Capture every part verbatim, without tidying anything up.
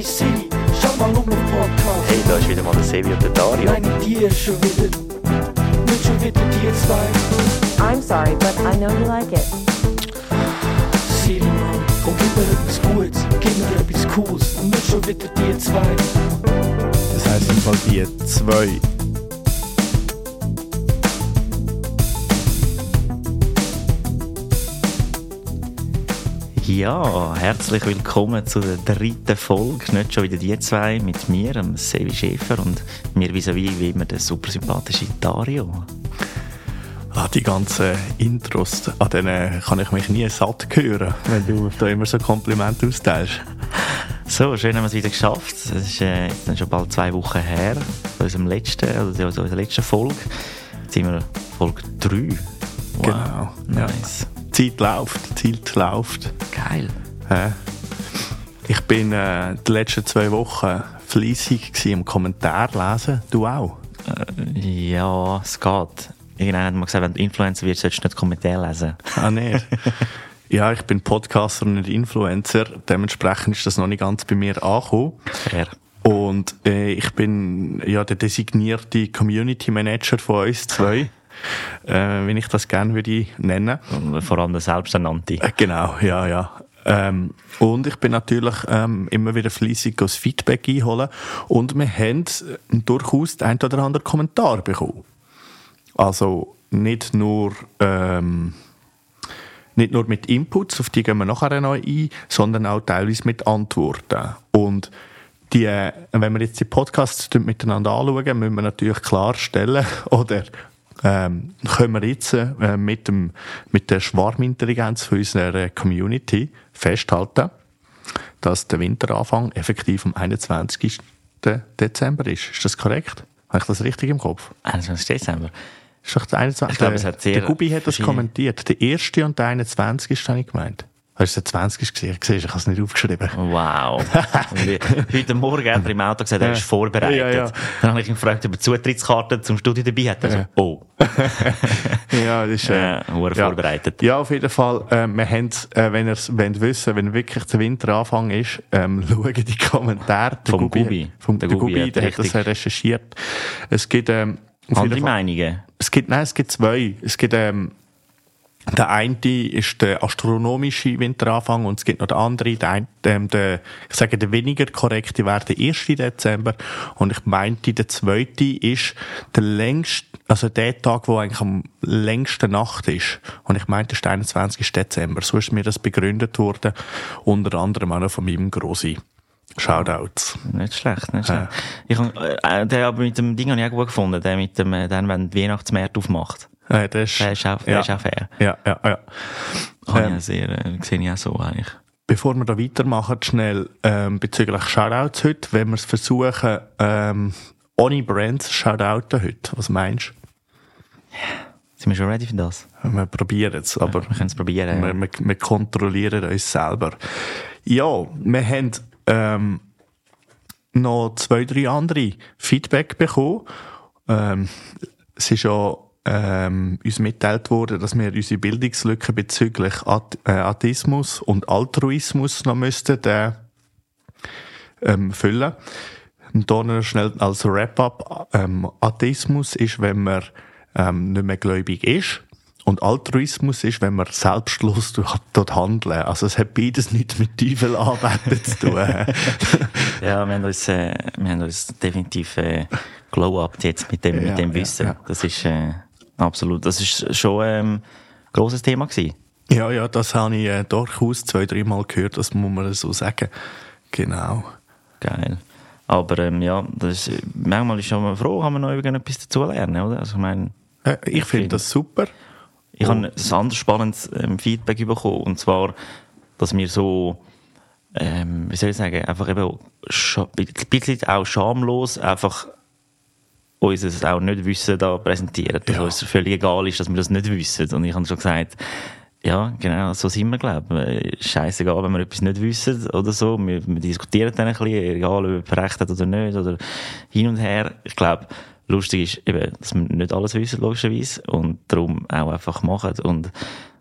Hey Siri, schau mal um den Podcast. Hey, da ist wieder mal der Sevi und der Dario. Meine die ist schon wieder, nicht schon wieder die zwei. I'm sorry, but I know you like it. Siri, Mann, komm, gib mir etwas Gutes, gib mir etwas Cooles und nicht schon wieder die zwei. Das heisst im Fall die zwei. Ja, herzlich willkommen zu der dritten Folge. Nicht schon wieder die zwei mit mir, dem Sevi Schäfer, und mir vis-à-vis wie immer der super sympathische Dario. Ah, die ganzen Intros, an denen kann ich mich nie satt hören, wenn du da immer so Komplimente austeilst. So, schön haben wir es wieder geschafft. Es ist äh, jetzt dann schon bald zwei Wochen her, von unserem letzten, also unserer letzten Folge. Jetzt sind wir Folge drei. Wow, Genau. nice. Ja. Die Zeit läuft, die Zeit läuft. Geil. Ja. Ich bin äh, die letzten zwei Wochen fleissig gewesen im Kommentar lesen. Du auch? Äh, ja, es geht. Irgendwann hat man gesagt, wenn du Influencer wirst, solltest du nicht Kommentare lesen. Ah, nicht? Ja, ich bin Podcaster und nicht Influencer. Dementsprechend ist das noch nicht ganz bei mir angekommen. Fair. Und äh, ich bin ja der designierte Community Manager von uns zwei. Äh, wenn ich das gerne würde nennen. Und vor allem der Selbsternannte. Äh, genau, ja, ja. Ähm, und ich bin natürlich ähm, immer wieder fleissig das Feedback einholen. Und wir haben durchaus den einen oder anderen Kommentar bekommen. Also nicht nur, ähm, nicht nur mit Inputs, auf die gehen wir nachher noch ein, sondern auch teilweise mit Antworten. Und die, wenn wir jetzt die Podcasts miteinander anschauen, müssen wir natürlich klarstellen, oder ähm, können wir jetzt äh, mit, dem, mit der Schwarmintelligenz von unserer Community festhalten, dass der Winteranfang effektiv am einundzwanzigsten Dezember ist. Ist das korrekt? Habe ich das richtig im Kopf? einundzwanzigsten Dezember. Ist doch der einundzwanzigste. Ich glaube, es hat sehr der Gubi hat das verschiedene- kommentiert. Der erste und der einundzwanzigste habe ich gemeint. Hast du den zwanzigsten gesehen? Ich sehe, ich habe es nicht aufgeschrieben. Wow. Heute Morgen hat er im Auto gesagt, er ist vorbereitet. Ja, ja. Dann habe ich ihn gefragt, ob er Zutrittskarte zum Studio dabei hat. Er so, Ja. oh. Ja, das ist, äh, Ja, hure vorbereitet. Ja, auf jeden Fall. Äh, wir haben, äh, wenn ihr es wissen, wenn wirklich der Winteranfang ist, ähm, schauen die Kommentare. Der Vom Gubi. Vom, Der der Gubi Gubi, hat der hat das richtig- recherchiert. Es gibt, ähm, auf Andere jeden Fall- Meinungen? Es gibt, nein, es gibt zwei. Es gibt, ähm, der eine ist der astronomische Winteranfang und es gibt noch den anderen, der, ein- ähm, der ich sage, der weniger korrekte wäre der erste Dezember und ich meinte, der zweite ist der längste, also der Tag, wo eigentlich am längsten Nacht ist. Und ich meinte, das ist der einundzwanzigste Dezember. So ist mir das begründet worden, unter anderem auch noch von meinem Grossi. Shoutouts. Nicht schlecht, nicht schlecht. Ja. Ich hab, äh, den aber mit dem Ding habe ich auch gut gefunden, der mit dem, äh, dann, wenn die Weihnachtsmärkte aufmacht. Äh, das ist, Der ist auch, der ja, ist auch fair. ja, ja, ja. Habe Ähm, ich auch sehr, äh, sehe ich auch so eigentlich. Bevor wir da weitermachen, schnell ähm, bezüglich Shoutouts heute, wenn wir es versuchen, ähm, ohne Brands Shoutouten heute. Was meinst Sind wir schon ready für das? du? Wir probieren es, aber Wir können es probieren. wir, Ja. wir, wir kontrollieren uns selber. Ja, wir haben ähm, noch zwei, drei andere Feedback bekommen. Ähm, es ist ja ähm, uns mitteilt worden, dass wir unsere Bildungslücke bezüglich At- äh, Atheismus und Altruismus noch müssten äh, ähm, füllen. Und da noch schnell als Wrap-up. Ähm, Atheismus ist, wenn man ähm, nicht mehr gläubig ist. Und Altruismus ist, wenn man selbstlos dort handeln. Also es hat beides nichts mit Teufel anbeten zu tun. Ja, wir haben uns, äh, wir haben uns definitiv äh, glow-up jetzt mit dem, Ja, mit dem ja, Wissen. ja. Das ist äh, absolut, das ist schon ähm, ein grosses Thema gewesen. Ja, ja, das habe ich äh, durchaus zwei, dreimal gehört, das muss man so sagen. Genau. Geil. Aber ähm, ja, das ist, manchmal ist man froh, kann man noch irgendetwas dazulernen, oder? Also ich meine, Äh, ich finde das super. ich habe ein anderes spannendes ähm, Feedback bekommen, und zwar, dass wir so, ähm, wie soll ich sagen, einfach eben scha- ein bisschen auch schamlos einfach uns auch nicht wissen da präsentieren. Dass Ja. uns völlig egal ist, dass wir das nicht wissen. Und ich habe schon gesagt, ja, genau, so sind wir, glaube ich. Scheissegal, wenn wir etwas nicht wissen oder so. Wir, wir diskutieren dann ein bisschen, egal ob er recht hat oder nicht, oder hin und her. Ich glaube, lustig ist eben, dass wir nicht alles wissen, logischerweise, und darum auch einfach machen. Und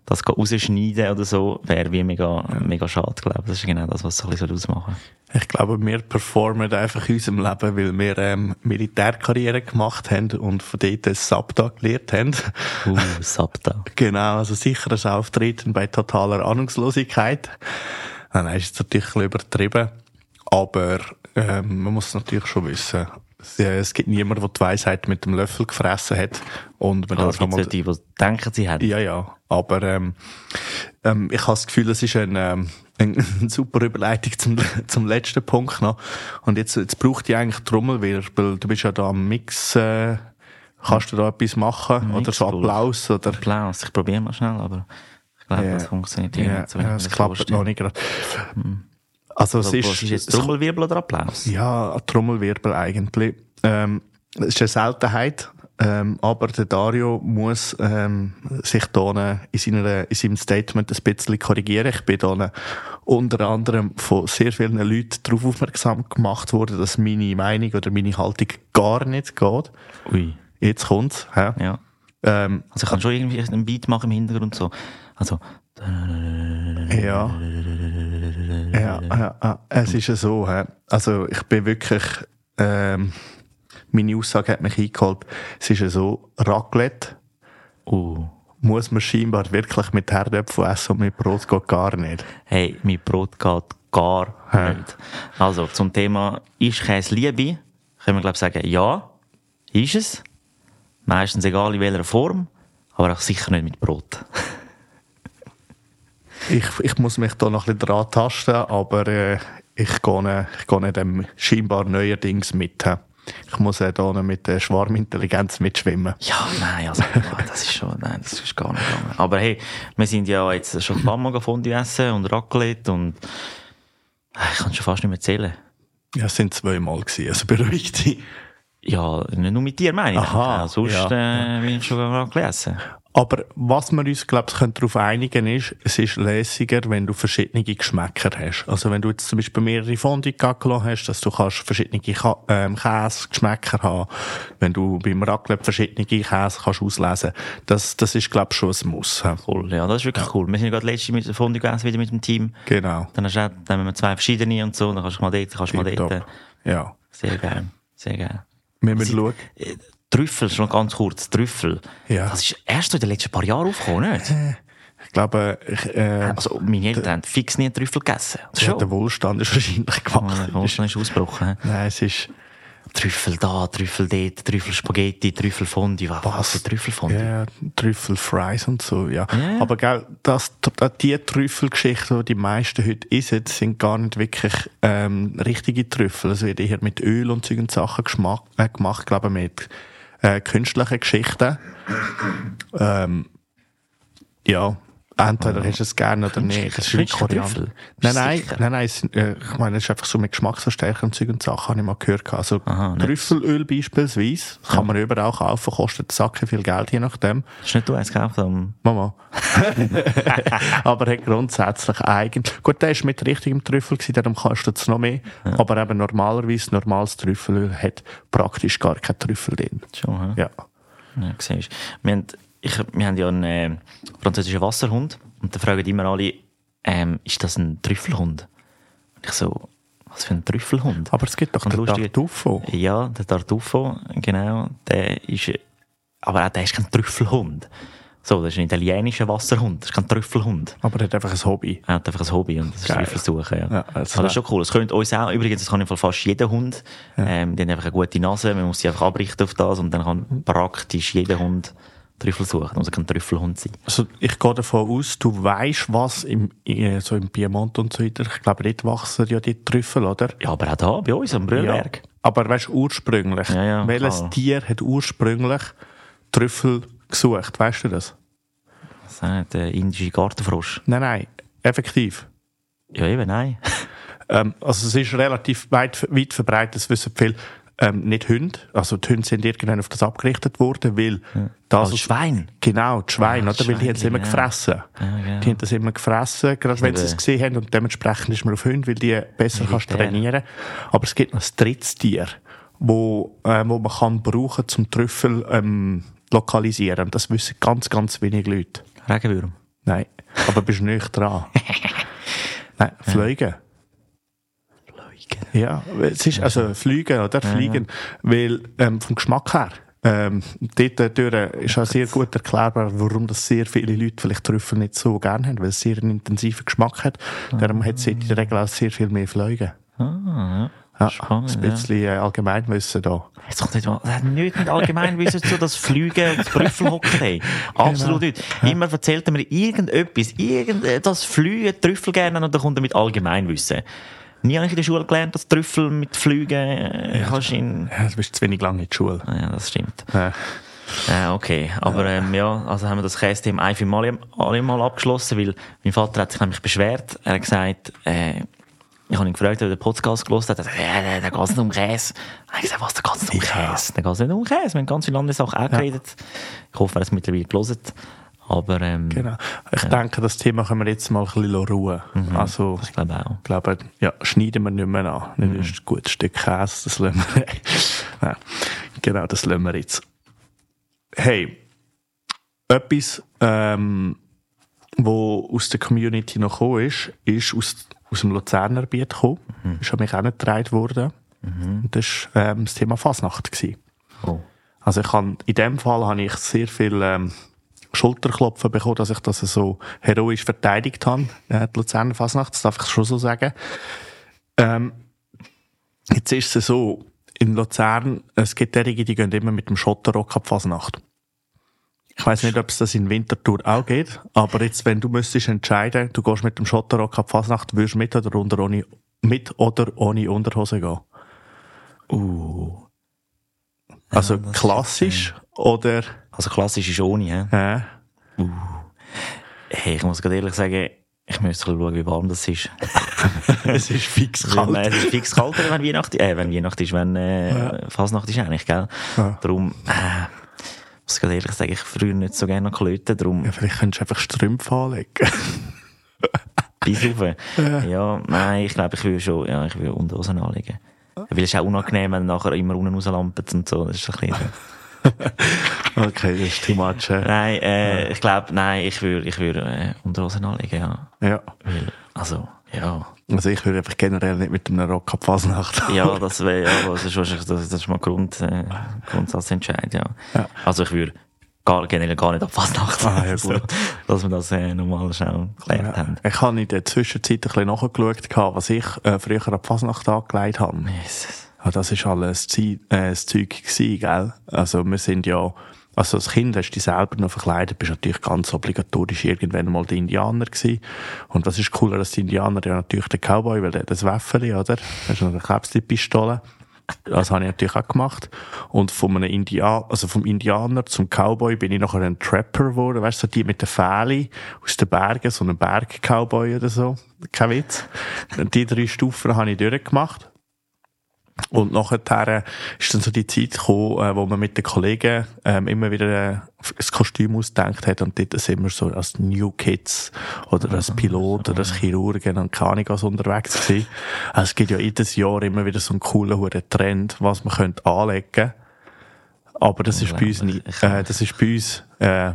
das rausschneiden oder so, wäre wie mega, ja. mega schade, glaube ich. Das ist genau das, was so ein bisschen ausmachen Ich glaube, wir performen einfach in unserem Leben, weil wir ähm, Militärkarriere gemacht haben und von dort ein Sabta gelernt haben. Uh, Sabta. Genau, also sicheres Auftreten bei totaler Ahnungslosigkeit. Nein, nein, ist natürlich ein bisschen übertrieben. Aber ähm, man muss natürlich schon wissen, es, es gibt niemanden, der die Weisheit mit dem Löffel gefressen hat. Und man Also, darf es gibt die, die denken, sie haben. Ja, ja. Aber ähm, ähm, ich habe das Gefühl, es ist ein, ähm, eine super Überleitung zum, zum letzten Punkt noch. Und jetzt, jetzt braucht die eigentlich Trommelwirbel. Du bist ja da am Mix. Äh, kannst du da etwas machen? Mix oder so Applaus? Oder? Applaus. Ich probiere mal schnell, aber ich glaube, Ja. das funktioniert Ja, nicht so, wenn ja, ich es mir das klappt vorstelle. noch nicht gerade. Also, Also, es was ist, ist jetzt es- Trommelwirbel oder Applaus? Ja, ein Trommelwirbel eigentlich. Ähm, es ist eine Seltenheit, ähm, aber der Dario muss ähm, sich da in, seiner, in seinem Statement ein bisschen korrigieren. Ich bin da unter anderem von sehr vielen Leuten darauf aufmerksam gemacht worden, dass meine Meinung oder meine Haltung gar nicht geht. Ui. Jetzt kommt's. Hä? Ja. Ähm, Also, ich kann schon irgendwie einen Beat machen im Hintergrund so. Also, ja. Ja, ja, ja, es ist ja so. Hä? Also ich bin wirklich, ähm, meine Aussage hat mich eingeholt. Es ist ja so, Raclette uh. muss man scheinbar wirklich mit Herdöpfen essen und mit Brot geht gar nicht. Hey, mein Brot geht gar Hä? nicht. Also, zum Thema, ist Käse Liebe? Können wir, glaube ich, sagen, ja, ist es. Meistens egal in welcher Form, aber auch sicher nicht mit Brot. Ich, ich muss mich da noch ein bisschen dran tasten, aber äh, ich gehe nicht, ich gehe nicht dem scheinbar neuerdings mit. Hä? Ich muss äh, da mit der Schwarmintelligenz mitschwimmen. Ja, nein, also, das ist schon, nein, das ist gar nicht gegangen. Aber hey, wir sind ja jetzt schon ein paar Mal Fondue essen und Raclette und ich kann schon fast nicht mehr zählen. Ja, es sind zweimal gewesen, also beruhigt dich. Ja, nicht nur mit dir, meine ich. Aha, Auch sonst ja. äh, bin ich schon Raclette essen. Aber was wir uns, glaube ich, darauf einigen ist, es ist lässiger, wenn du verschiedene Geschmäcker hast. Also wenn du jetzt zum Beispiel mehrere Fondue gelassen hast, dass du kannst verschiedene Ka- ähm, Käsegeschmäcker haben. Wenn du beim Raclette verschiedene Käse kannst auslesen. Das, das ist, glaube ich, schon ein Muss. hä? Cool, ja, das ist wirklich cool. Wir sind ja gerade letztes mit der Fondue gegessen, wieder mit dem Team. Genau. Dann hast du auch, dann haben wir zwei verschiedene und so, dann kannst du mal dort, kannst du mal Tipptopp. dort. Ja. Sehr geil, sehr geil. Wir müssen schauen. Äh, Trüffel, schon ganz kurz, Trüffel. Ja. Das ist erst so in den letzten paar Jahren aufgekommen, nicht? Ich glaube, ich, äh, Also, meine Eltern haben fix nie einen Trüffel gegessen. Das ja, schon. der Wohlstand ist wahrscheinlich Oh, gemacht. der Wohlstand ist ausgebrochen. hä? Nein, es ist, Trüffel da, Trüffel dort, Trüffel Spaghetti, Trüffel Fondue. Was, was für Trüffel Fondue? ja, Trüffelfries und so, ja. Ja. Aber gell, das, die Trüffelgeschichten, die die meisten heute essen, sind gar nicht wirklich ähm, richtige Trüffel. Es wird eher mit Öl und solchen Sachen geschmack, äh, gemacht, glaube ich, mit äh, künstlichen Geschichten. Ähm, ja, entweder hast du es gerne oder nicht. Das ist wie Künstliche Koriander. Trüffel? Nein, nein, Sicher? nein, nein, es, sind, äh, ich meine, es ist einfach so mit Geschmacksverstärker und solchen Sachen, habe ich mal gehört. Also Aha, nicht. Trüffelöl beispielsweise, das kann man überall kaufen, kostet Sacken viel Geld, je nachdem. Hast du nicht du eins gekauft? Um... Mama. Aber hat grundsätzlich eigentlich, gut, der ist mit richtigem Trüffel gewesen, darum kannst du jetzt noch mehr. Ja. Aber eben normalerweise, normales Trüffelöl hat praktisch gar kein Trüffel drin. Schon, hä? Ja. Ja, siehst du. Wir haben, ich, wir haben ja einen äh, französischen Wasserhund und da fragen immer alle, ähm, ist das ein Trüffelhund? Und ich so, was für ein Trüffelhund? Aber es gibt doch Und den lustige- Tartufo. Ja, der Tartufo, genau, der ist, aber auch der ist kein Trüffelhund. So, das ist ein italienischer Wasserhund, das ist kein Trüffelhund. Aber er hat einfach ein Hobby. Er hat einfach ein Hobby und das ist Geil. Trüffel suchen. Ja. Ja, das Aber das ist schon cool. Das könnte uns auch, übrigens, das kann im Fall fast jeder Hund. Ähm, die haben einfach eine gute Nase, man muss sie einfach abrichten auf das und dann kann praktisch jeder Hund Trüffel suchen. Da muss er kein Trüffelhund sein. Also ich gehe davon aus, du weisst, was im, äh, so im Piemont und so weiter, ich glaube, dort wachsen ja die Trüffel, oder? Ja, aber auch da, bei uns am Brühlberg. Aber weißt du, ursprünglich, Ja, ja, welches klar. Tier hat ursprünglich Trüffel gesucht? Weißt du das? Das sagt der indische Gartenfrosch. Nein, nein, effektiv. Ja, eben, nein. Ähm, also es ist relativ weit, weit verbreitet, das wissen viele, ähm, nicht Hunde. Also die Hunde sind irgendwann auf das abgerichtet worden, weil das... Also Schwein. Genau, die Schweine, Ah, oder? Weil die haben es immer Schweine, gefressen. Ja, genau. Die haben das immer gefressen, gerade wenn sie es eben- gesehen haben. Und dementsprechend ist man auf Hunde, weil die besser kannst Militär. trainieren. Aber es gibt noch ein drittes Tier, wo, äh, wo man kann brauchen zum Trüffel ähm, lokalisieren. Das wissen ganz, ganz wenige Leute. Regenwürm. Nein, aber bist nicht dran. Nein, Fliegen. Fliegen. Ja, es ist also Fliegen oder Fliegen, ja, ja. Weil ähm, vom Geschmack her, ähm, dort durch ist auch sehr gut erklärbar, warum das sehr viele Leute vielleicht Trüffel nicht so gerne haben, weil es sehr einen intensiven Geschmack hat. Ah. Darum hat es in der Regel auch sehr viel mehr Fliegen. Ah, ja. Ja, spannend, ein bisschen ja. Allgemeinwissen da. Jetzt kommt nicht mal, das hat nichts mit Allgemeinwissen zu, das Fliegen und das Trüffelhocken. Absolut genau. Nicht. Immer ja. Erzählt er mir irgendetwas, irgend, das Fliegen, Trüffel gerne, und dann kommt er mit Allgemeinwissen. Nie habe ich in der Schule gelernt, dass Trüffel mit Fliegen äh, ja, kannst in... Ja, du bist zu wenig lange in der Schule. Ja, das stimmt. Ja. Ja, okay. Aber ähm, ja, also haben wir das Käse-Thema ein für Mal, alle Mal abgeschlossen, weil mein Vater hat sich nämlich beschwert. Er hat gesagt, äh, ich habe ihn gefragt, ob er den Podcast gehört hat. Er hat gesagt, ja, da geht es nicht um Käse. Ich habe gesagt, was, da geht es nicht um Käse? Da geht es nicht um Käse. Wir haben ganz viele andere Sachen auch geredet. Ja. Ich hoffe, er hat es mittlerweile gelesen. Aber, ähm, genau. Ich ja. denke, das Thema können wir jetzt mal ein bisschen ruhen. Mhm, also, das glaube ich auch. Ich glaube, ja, schneiden wir nicht mehr an. Mhm. Das ist ein gutes Stück Käse, das lassen wir. Ja, genau, das lassen wir jetzt. Hey, etwas, ähm, wo aus der Community noch gekommen ist, ist aus, aus dem Luzerner Gebiet gekommen. Mhm. Ist an mich auch nicht getragen worden. Mhm. Und das war ähm, das Thema Fasnacht gewesen. Oh. Also ich habe, in dem Fall habe ich sehr viel ähm, Schulterklopfen bekommen, dass ich das so heroisch verteidigt habe, äh, die Luzerner Fasnacht, das darf ich schon so sagen. Ähm, jetzt ist es so, in Luzern, es gibt derige, die gehen immer mit dem Schotterrock ab Fasnacht. Ich weiss nicht, ob es das in Winterthur auch geht, aber jetzt, wenn du müsstest entscheiden, du gehst mit dem Schotterrock ab Fasnacht, würdest du mit oder, unter ohne, mit oder ohne Unterhose gehen? Uh. Also ja, klassisch oder... Also klassisch ist ohne, hä? Ja. Uh. Hey, ich muss gerade ehrlich sagen, ich müsste schauen, wie warm das ist. Es ist fix kalt. Ja, es ist fix kalt, wenn Weihnacht, äh, wenn Weihnacht ist, wenn äh, ja. Fasnacht ist eigentlich, gell? Ja. Darum, äh, ich muss gerade ehrlich sagen, ich früher nicht so gerne noch löten, darum... Ja, vielleicht könntest du einfach Strümpfe anlegen. Bis rauf. Ja. ja, nein, ich glaube, ich will schon, ja, ich will Unterhosen anlegen. Weil es ist auch unangenehm, wenn nachher immer unten rauslampen und so, das ist ein bisschen... Okay, das ist too much. Äh. Nein, äh, ja. ich glaube, nein, ich würde ich würd, äh, Unterhosen anlegen, ja. Ja. Weil, also, ja. Also ich würde einfach generell nicht mit einem Rock ab Fasnacht. Ja, das wäre, ja, das ist, das, das ist mal Grund, äh, Grundsatzentscheid, ja. ja. Also ich würde gar, generell gar nicht ab Fasnacht. Ah, ja, gut. Dass wir das äh, nochmal schnell geklärt ja. haben. Ich habe in der Zwischenzeit ein bisschen nachgeschaut, was ich äh, früher ab Fasnacht angelegt habe. Jesus. Ja, das war alles Zeug, äh, das Zeug gewesen, gell? Also wir sind ja, also als Kind hast du dich selber noch verkleidet, bist natürlich ganz obligatorisch irgendwann mal der Indianer gewesen. Und was ist cooler als die Indianer? Ja, natürlich der Cowboy, weil der hat das Wäffeli, oder? Hast du noch eine Klebstillpistole? Das habe ich natürlich auch gemacht. Und von einem Indianer, also vom Indianer zum Cowboy bin ich nachher ein Trapper geworden. Weißt du, so die mit den Fähli aus den Bergen, so ein Berg-Cowboy oder so. Kein Witz. Die drei Stufen habe ich durchgemacht. Und nachher ist dann so die Zeit gekommen, wo man mit den Kollegen ähm, immer wieder das Kostüm ausgedacht hat und dort sind wir so als New Kids oder als Pilot oder als Chirurgen und keine Ahnung was unterwegs gewesen. Also es gibt ja jedes Jahr immer wieder so einen coolen hohen Trend, was man könnte anlegen. Aber das ist bei uns nicht, äh, das ist bei uns äh,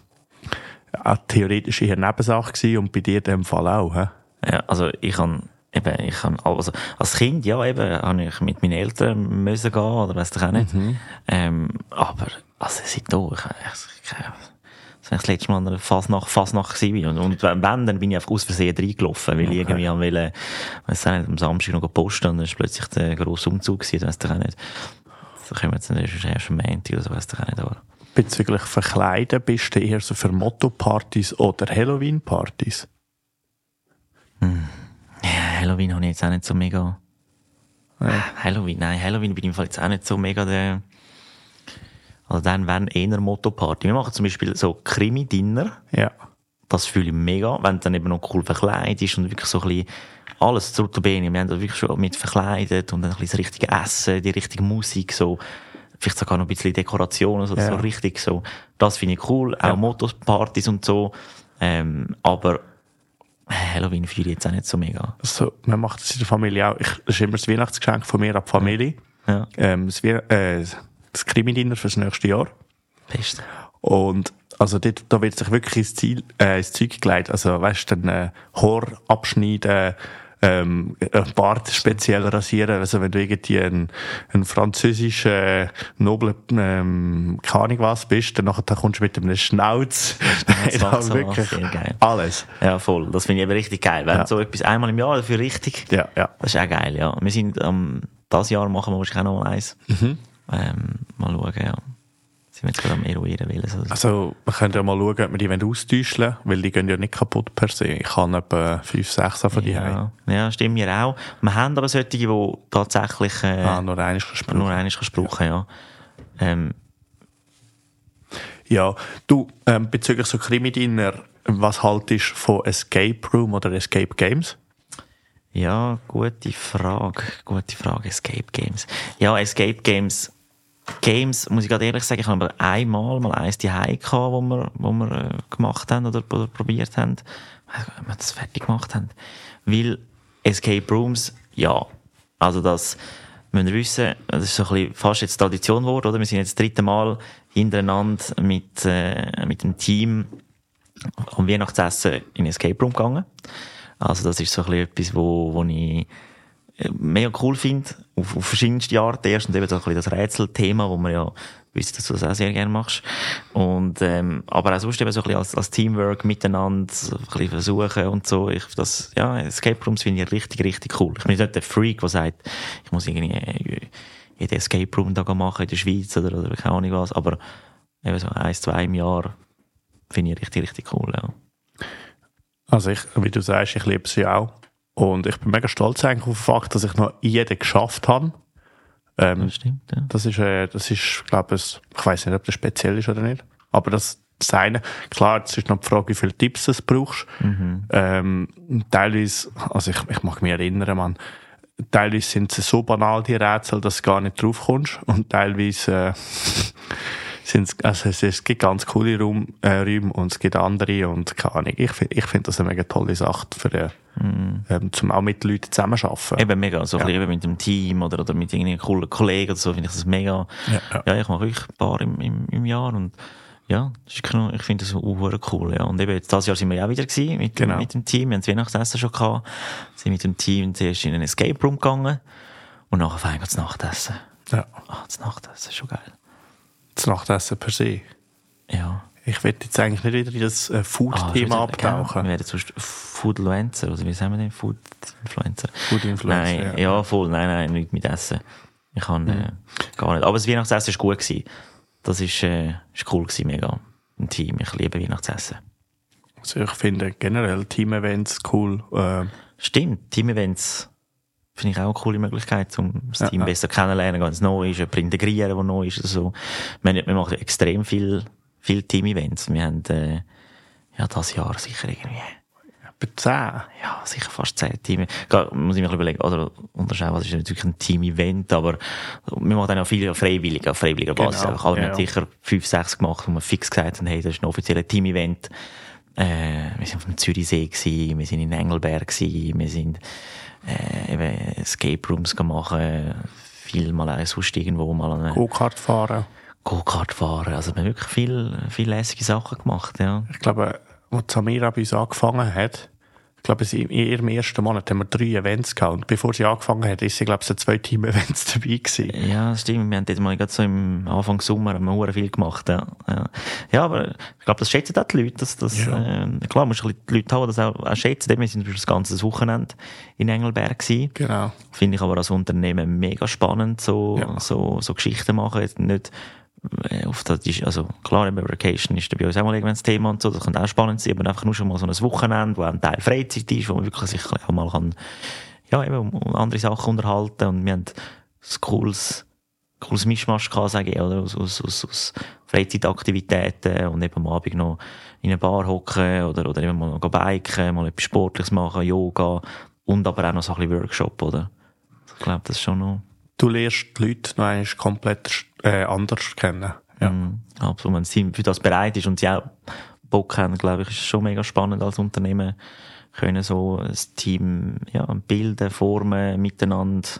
eine theoretische Nebensache gewesen und bei dir in dem Fall auch. He? Ja, also ich kann Eben, ich kann, also, als Kind, ja, eben, habe ich mit meinen Eltern müssen gehen, oder weiss ich auch nicht. Mhm. Ähm, aber, also, seitdem, ich, ich, ich, das war das letzte Mal eine Fasnacht, Fasnacht gewesen. Und, und wenn, dann bin ich einfach aus Versehen reingelaufen, weil okay. ich irgendwie an wollte, weiss ich nicht, am Samstag noch posten, und dann war plötzlich der grosse Umzug gewesen, weiss ich auch nicht. Da kommen wir jetzt nicht erst am Montag, oder so, weiss ich auch nicht, aber. Bezüglich Verkleiden, bist du eher so für Motto-Partys oder Halloween-Partys? Hm. Ja, Halloween habe ich jetzt auch nicht so mega... Ja. Halloween, nein, Halloween bin ich im Fall jetzt auch nicht so mega der... Also dann wären eher Motto-Party. Wir machen zum Beispiel so Krimi-Dinner. Ja. Das fühle ich mega, wenn du dann eben noch cool verkleidet ist und wirklich so ein bisschen alles zu Bene. Wir haben da wirklich schon mit verkleidet und dann ein bisschen das richtige Essen, die richtige Musik, so... Vielleicht sogar noch ein bisschen Dekorationen, so, ja. so richtig so. Das finde ich cool. Auch ja. Motto-Partys und so. Ähm, aber... Halloween fühle ich jetzt auch nicht so mega. Also, man macht das in der Familie auch. Ich, das ist immer das Weihnachtsgeschenk von mir an die Familie. Ja. Ähm, das, äh, das Krimi-Dinner für das nächste Jahr. Beste. Und Also dort, da wird sich wirklich ins, Ziel, äh, ins Zeug gelegt. Also weißt du, dann äh, Haar abschneiden, ähm, Bart speziell rasieren. Also wenn du irgendwie ein, ein französischer äh, Nobel, ähm, keine Ahnung was bist, dann, nachher, dann kommst du mit einem Schnauz. Das Nein, so wirklich sehr geil. alles. Ja, voll. Das finde ich eben richtig geil. Wenn Ja. so etwas einmal im Jahr dafür richtig, Ja, ja. das ist auch geil, ja. Wir sind, ähm, das Jahr machen wir wahrscheinlich auch noch mal eins. Mhm. Ähm, mal schauen, ja. Sind wir jetzt gerade am eruieren wollen. Also, Also, wir können ja mal schauen, ob wir die austauschen wollen, weil die gehen ja nicht kaputt per se. Ich habe etwa fünf, sechs von die heim. ja, ja, stimmt mir auch. Wir haben aber solche, die tatsächlich äh, Ah, nur eines kannst du nur brauchen. eines kannst du brauchen, ja. Ähm, Ja, du, ähm, bezüglich so Krimi-Dinner, was haltest du von Escape Room oder Escape Games? ja, gute Frage. Gute Frage, Escape Games. Ja, Escape Games. Games, muss ich gerade ehrlich sagen, ich habe aber einmal mal eins die Hause gehabt, wo wir, wo wir äh, gemacht haben oder, oder probiert haben. Wenn wir das fertig gemacht haben. Weil Escape Rooms, ja, also das müssen wir wissen, das ist so ein bisschen fast jetzt Tradition geworden, oder? Wir sind jetzt das dritte Mal hintereinander mit, äh, mit dem Team am Weihnachtsessen in Escape Room gegangen. Also das ist so ein bisschen etwas, wo, wo ich mega cool finde, auf, auf verschiedenste Arten. Erstens eben so ein bisschen das Rätselthema, wo man ja wisst, dass du das auch sehr gerne machst. Und, ähm, aber auch sonst eben so ein bisschen als, als Teamwork miteinander, so ein bisschen versuchen und so. Ich, das, ja, Escape Rooms finde ich richtig, richtig cool. Ich bin nicht der Freak, der sagt, ich muss irgendwie äh, jeden Escape Room da machen in der Schweiz oder, oder keine Ahnung was. Aber eben so eins, zwei im Jahr finde ich richtig, richtig cool, ja. Also ich, wie du sagst, ich liebe sie auch. Und ich bin mega stolz eigentlich auf den Fakt, dass ich noch jeden geschafft habe. Ähm, Das stimmt, ja. Das ist, äh, das ist, glaube ich, ich weiß nicht, ob das speziell ist oder nicht. Aber das, das eine, klar, es ist noch die Frage, wie viele Tipps du brauchst. Mhm. Ähm, teilweise, also ich, ich mag mich erinnern, man, teilweise sind sie so banal, die Rätsel, dass du gar nicht drauf kommst. Und teilweise, äh, sind's, also es, es gibt ganz coole Raum, äh, Räume und es gibt andere und keine Ahnung. Ich, fi- ich finde das eine mega tolle Sache für, äh, Mhm. ähm, zum auch mit Leuten zusammenarbeiten. Eben mega, so Ja. ein bisschen eben mit dem Team oder, oder mit irgendeinem coolen Kollegen oder so, finde ich das mega. Ja, ja. Ja, ich mache wirklich ein paar im, im, im Jahr und ja, das ist genau, ich finde das auch cool, ja. Und eben jetzt, dieses Jahr sind wir ja auch wieder gewesen, mit, Genau. mit dem Team, wir haben das Weihnachtsessen schon gehabt, sind mit dem Team zuerst in einen Escape Room gegangen und nachher fein das Nachtessen. Ja. Ah, das Nachtessen ist schon geil. Das Nachtessen per se. Ja. Ich will jetzt eigentlich nicht wieder in das äh, Ah, Food-Thema schon wieder, abtauchen. gell? Wir werden sonst Foodfluencer, oder wie sagen wir denn? Food-Influencer. Food-Influencer, Nein, ja. ja. voll, nein, nein, nicht mit Essen. Ich kann, Mhm. äh, gar nicht. Aber das Weihnachtsessen war gut gewesen. Das ist, äh, ist cool gewesen, mega. Ein Team, ich liebe Weihnachtsessen. Also ich finde generell Team-Events cool. Äh, Stimmt, Team-Events finde ich auch eine coole Möglichkeit, um das Ja, Team ja. besser kennenzulernen, wenn es neu ist, jemanden integrieren, der neu ist oder so. Wir, wir machen extrem viel, viel Team-Events. Wir haben, äh, ja, das Jahr sicher irgendwie, bei zehn. ja, sicher fast zehn Team. Gar, muss ich mir überlegen, oder unterschauen, was ist natürlich ein Team-Event, aber wir machen dann auch viele freiwillig, auf freiwilliger Basis. Genau, Einfach. Aber wir ja. haben sicher fünf, sechs gemacht, wo wir fix gesagt haben, hey, das ist ein offizieller Team-Event. Äh, wir sind auf dem Zürichsee gewesen, wir sind in Engelberg gewesen, wir sind, äh, eben Escape Rooms machen, viel mal auch sonst irgendwo mal an eine Go-Kart fahren. Go-Kart fahren. Also wir haben wirklich viel, viel lässige Sachen gemacht, ja. Ich glaube, als Samira bei uns angefangen hat, ich glaube, sie- in ihrem ersten Monat haben wir drei Events gehabt. Und bevor sie angefangen hat, ist sie, glaube ich, so zwei Team-Events dabei gewesen. Ja, das stimmt. Wir haben dort mal gerade so im Anfang Sommer haben wir verdammt viel gemacht. Ja, ja. ja aber ich glaube, das schätzen auch die Leute. Dass, dass, Ja. äh, klar, musst du ein bisschen die Leute haben, das auch, auch schätzen. Wir sind das ganze Wochenende in Engelberg gewesen. Genau. Finde ich aber als Unternehmen mega spannend, so, Ja. so, so Geschichten machen. Jetzt nicht, äh, auf das ist, also klar, eben Vacation ist da bei uns auch mal irgendwann das Thema und so, das könnte auch spannend sein, aber einfach nur schon mal so ein Wochenende, wo auch ein Teil Freizeit ist, wo man wirklich sich auch mal kann, ja, eben um, um andere Sachen unterhalten und wir haben ein cooles, cooles Mischmasch gehabt, sage ich, oder, aus, aus, aus, aus Freizeitaktivitäten und eben am Abend noch in einer Bar hocken oder, oder eben mal noch biken, mal etwas Sportliches machen, Yoga und aber auch noch so ein bisschen Workshop, oder? Ich glaube, das ist schon noch... Du lernst die Leute noch einmal komplett äh, anders kennen. Ja. Mm, absolut. Wenn sie für das bereit ist und sie auch Bock haben, glaube ich, ist es schon mega spannend als Unternehmen, können so ein Team, ja, bilden, formen, miteinander.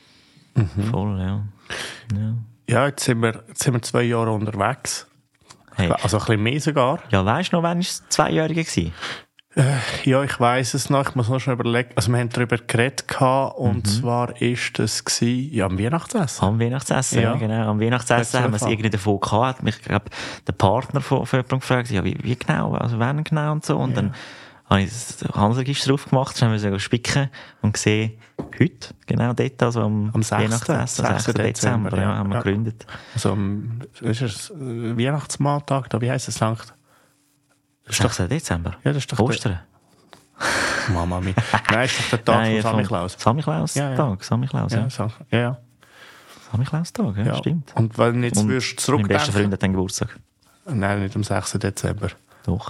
Voll, ja. Ja. Ja, jetzt sind wir, jetzt sind wir zwei Jahre unterwegs. Hey. Also ein bisschen mehr sogar. Ja, weißt du noch, wann war es Zweijährige gewesen? Äh, ja, ich weiss es noch. Ich muss noch schon überlegen. Also wir haben darüber geredet gehabt, und Mhm. zwar ist es gewesen, ja, am Weihnachtsessen. Am Weihnachtsessen, Ja. ja. Genau. Am Weihnachtsessen haben wir es Fall. irgendwie davon gehabt. Hat mich, glaub, der Partner von, von jemandem gefragt, ja, wie, wie genau, also wann genau und so. Und Ja. dann habe ich das Hansregister drauf gemacht, dann haben wir so spicken und gesehen, heute, genau dort, also am, Am sechsten Weihnachtsessen, sechsten sechsten Dezember, Dezember, ja, ja. haben wir Ja. gegründet. Also am, ist es äh, Weihnachtsmanntag, da, wie heisst es, Sankt? Das ist doch, sechsten Dezember? ja, das ist doch Ostern? der, Mama mia. Nein, ist doch der Tag Nein, von vom Samichlaus. Samichlaus-Tag, Ja, ja. Samichlaus, ja. Ja, Sankt- ja, ja. Samichlaus-Tag, ja, ja. stimmt. Und wenn du jetzt Und würdest mein zurückdenken... bester Freund hat den Geburtstag. Nein, nicht am sechsten Dezember. Doch.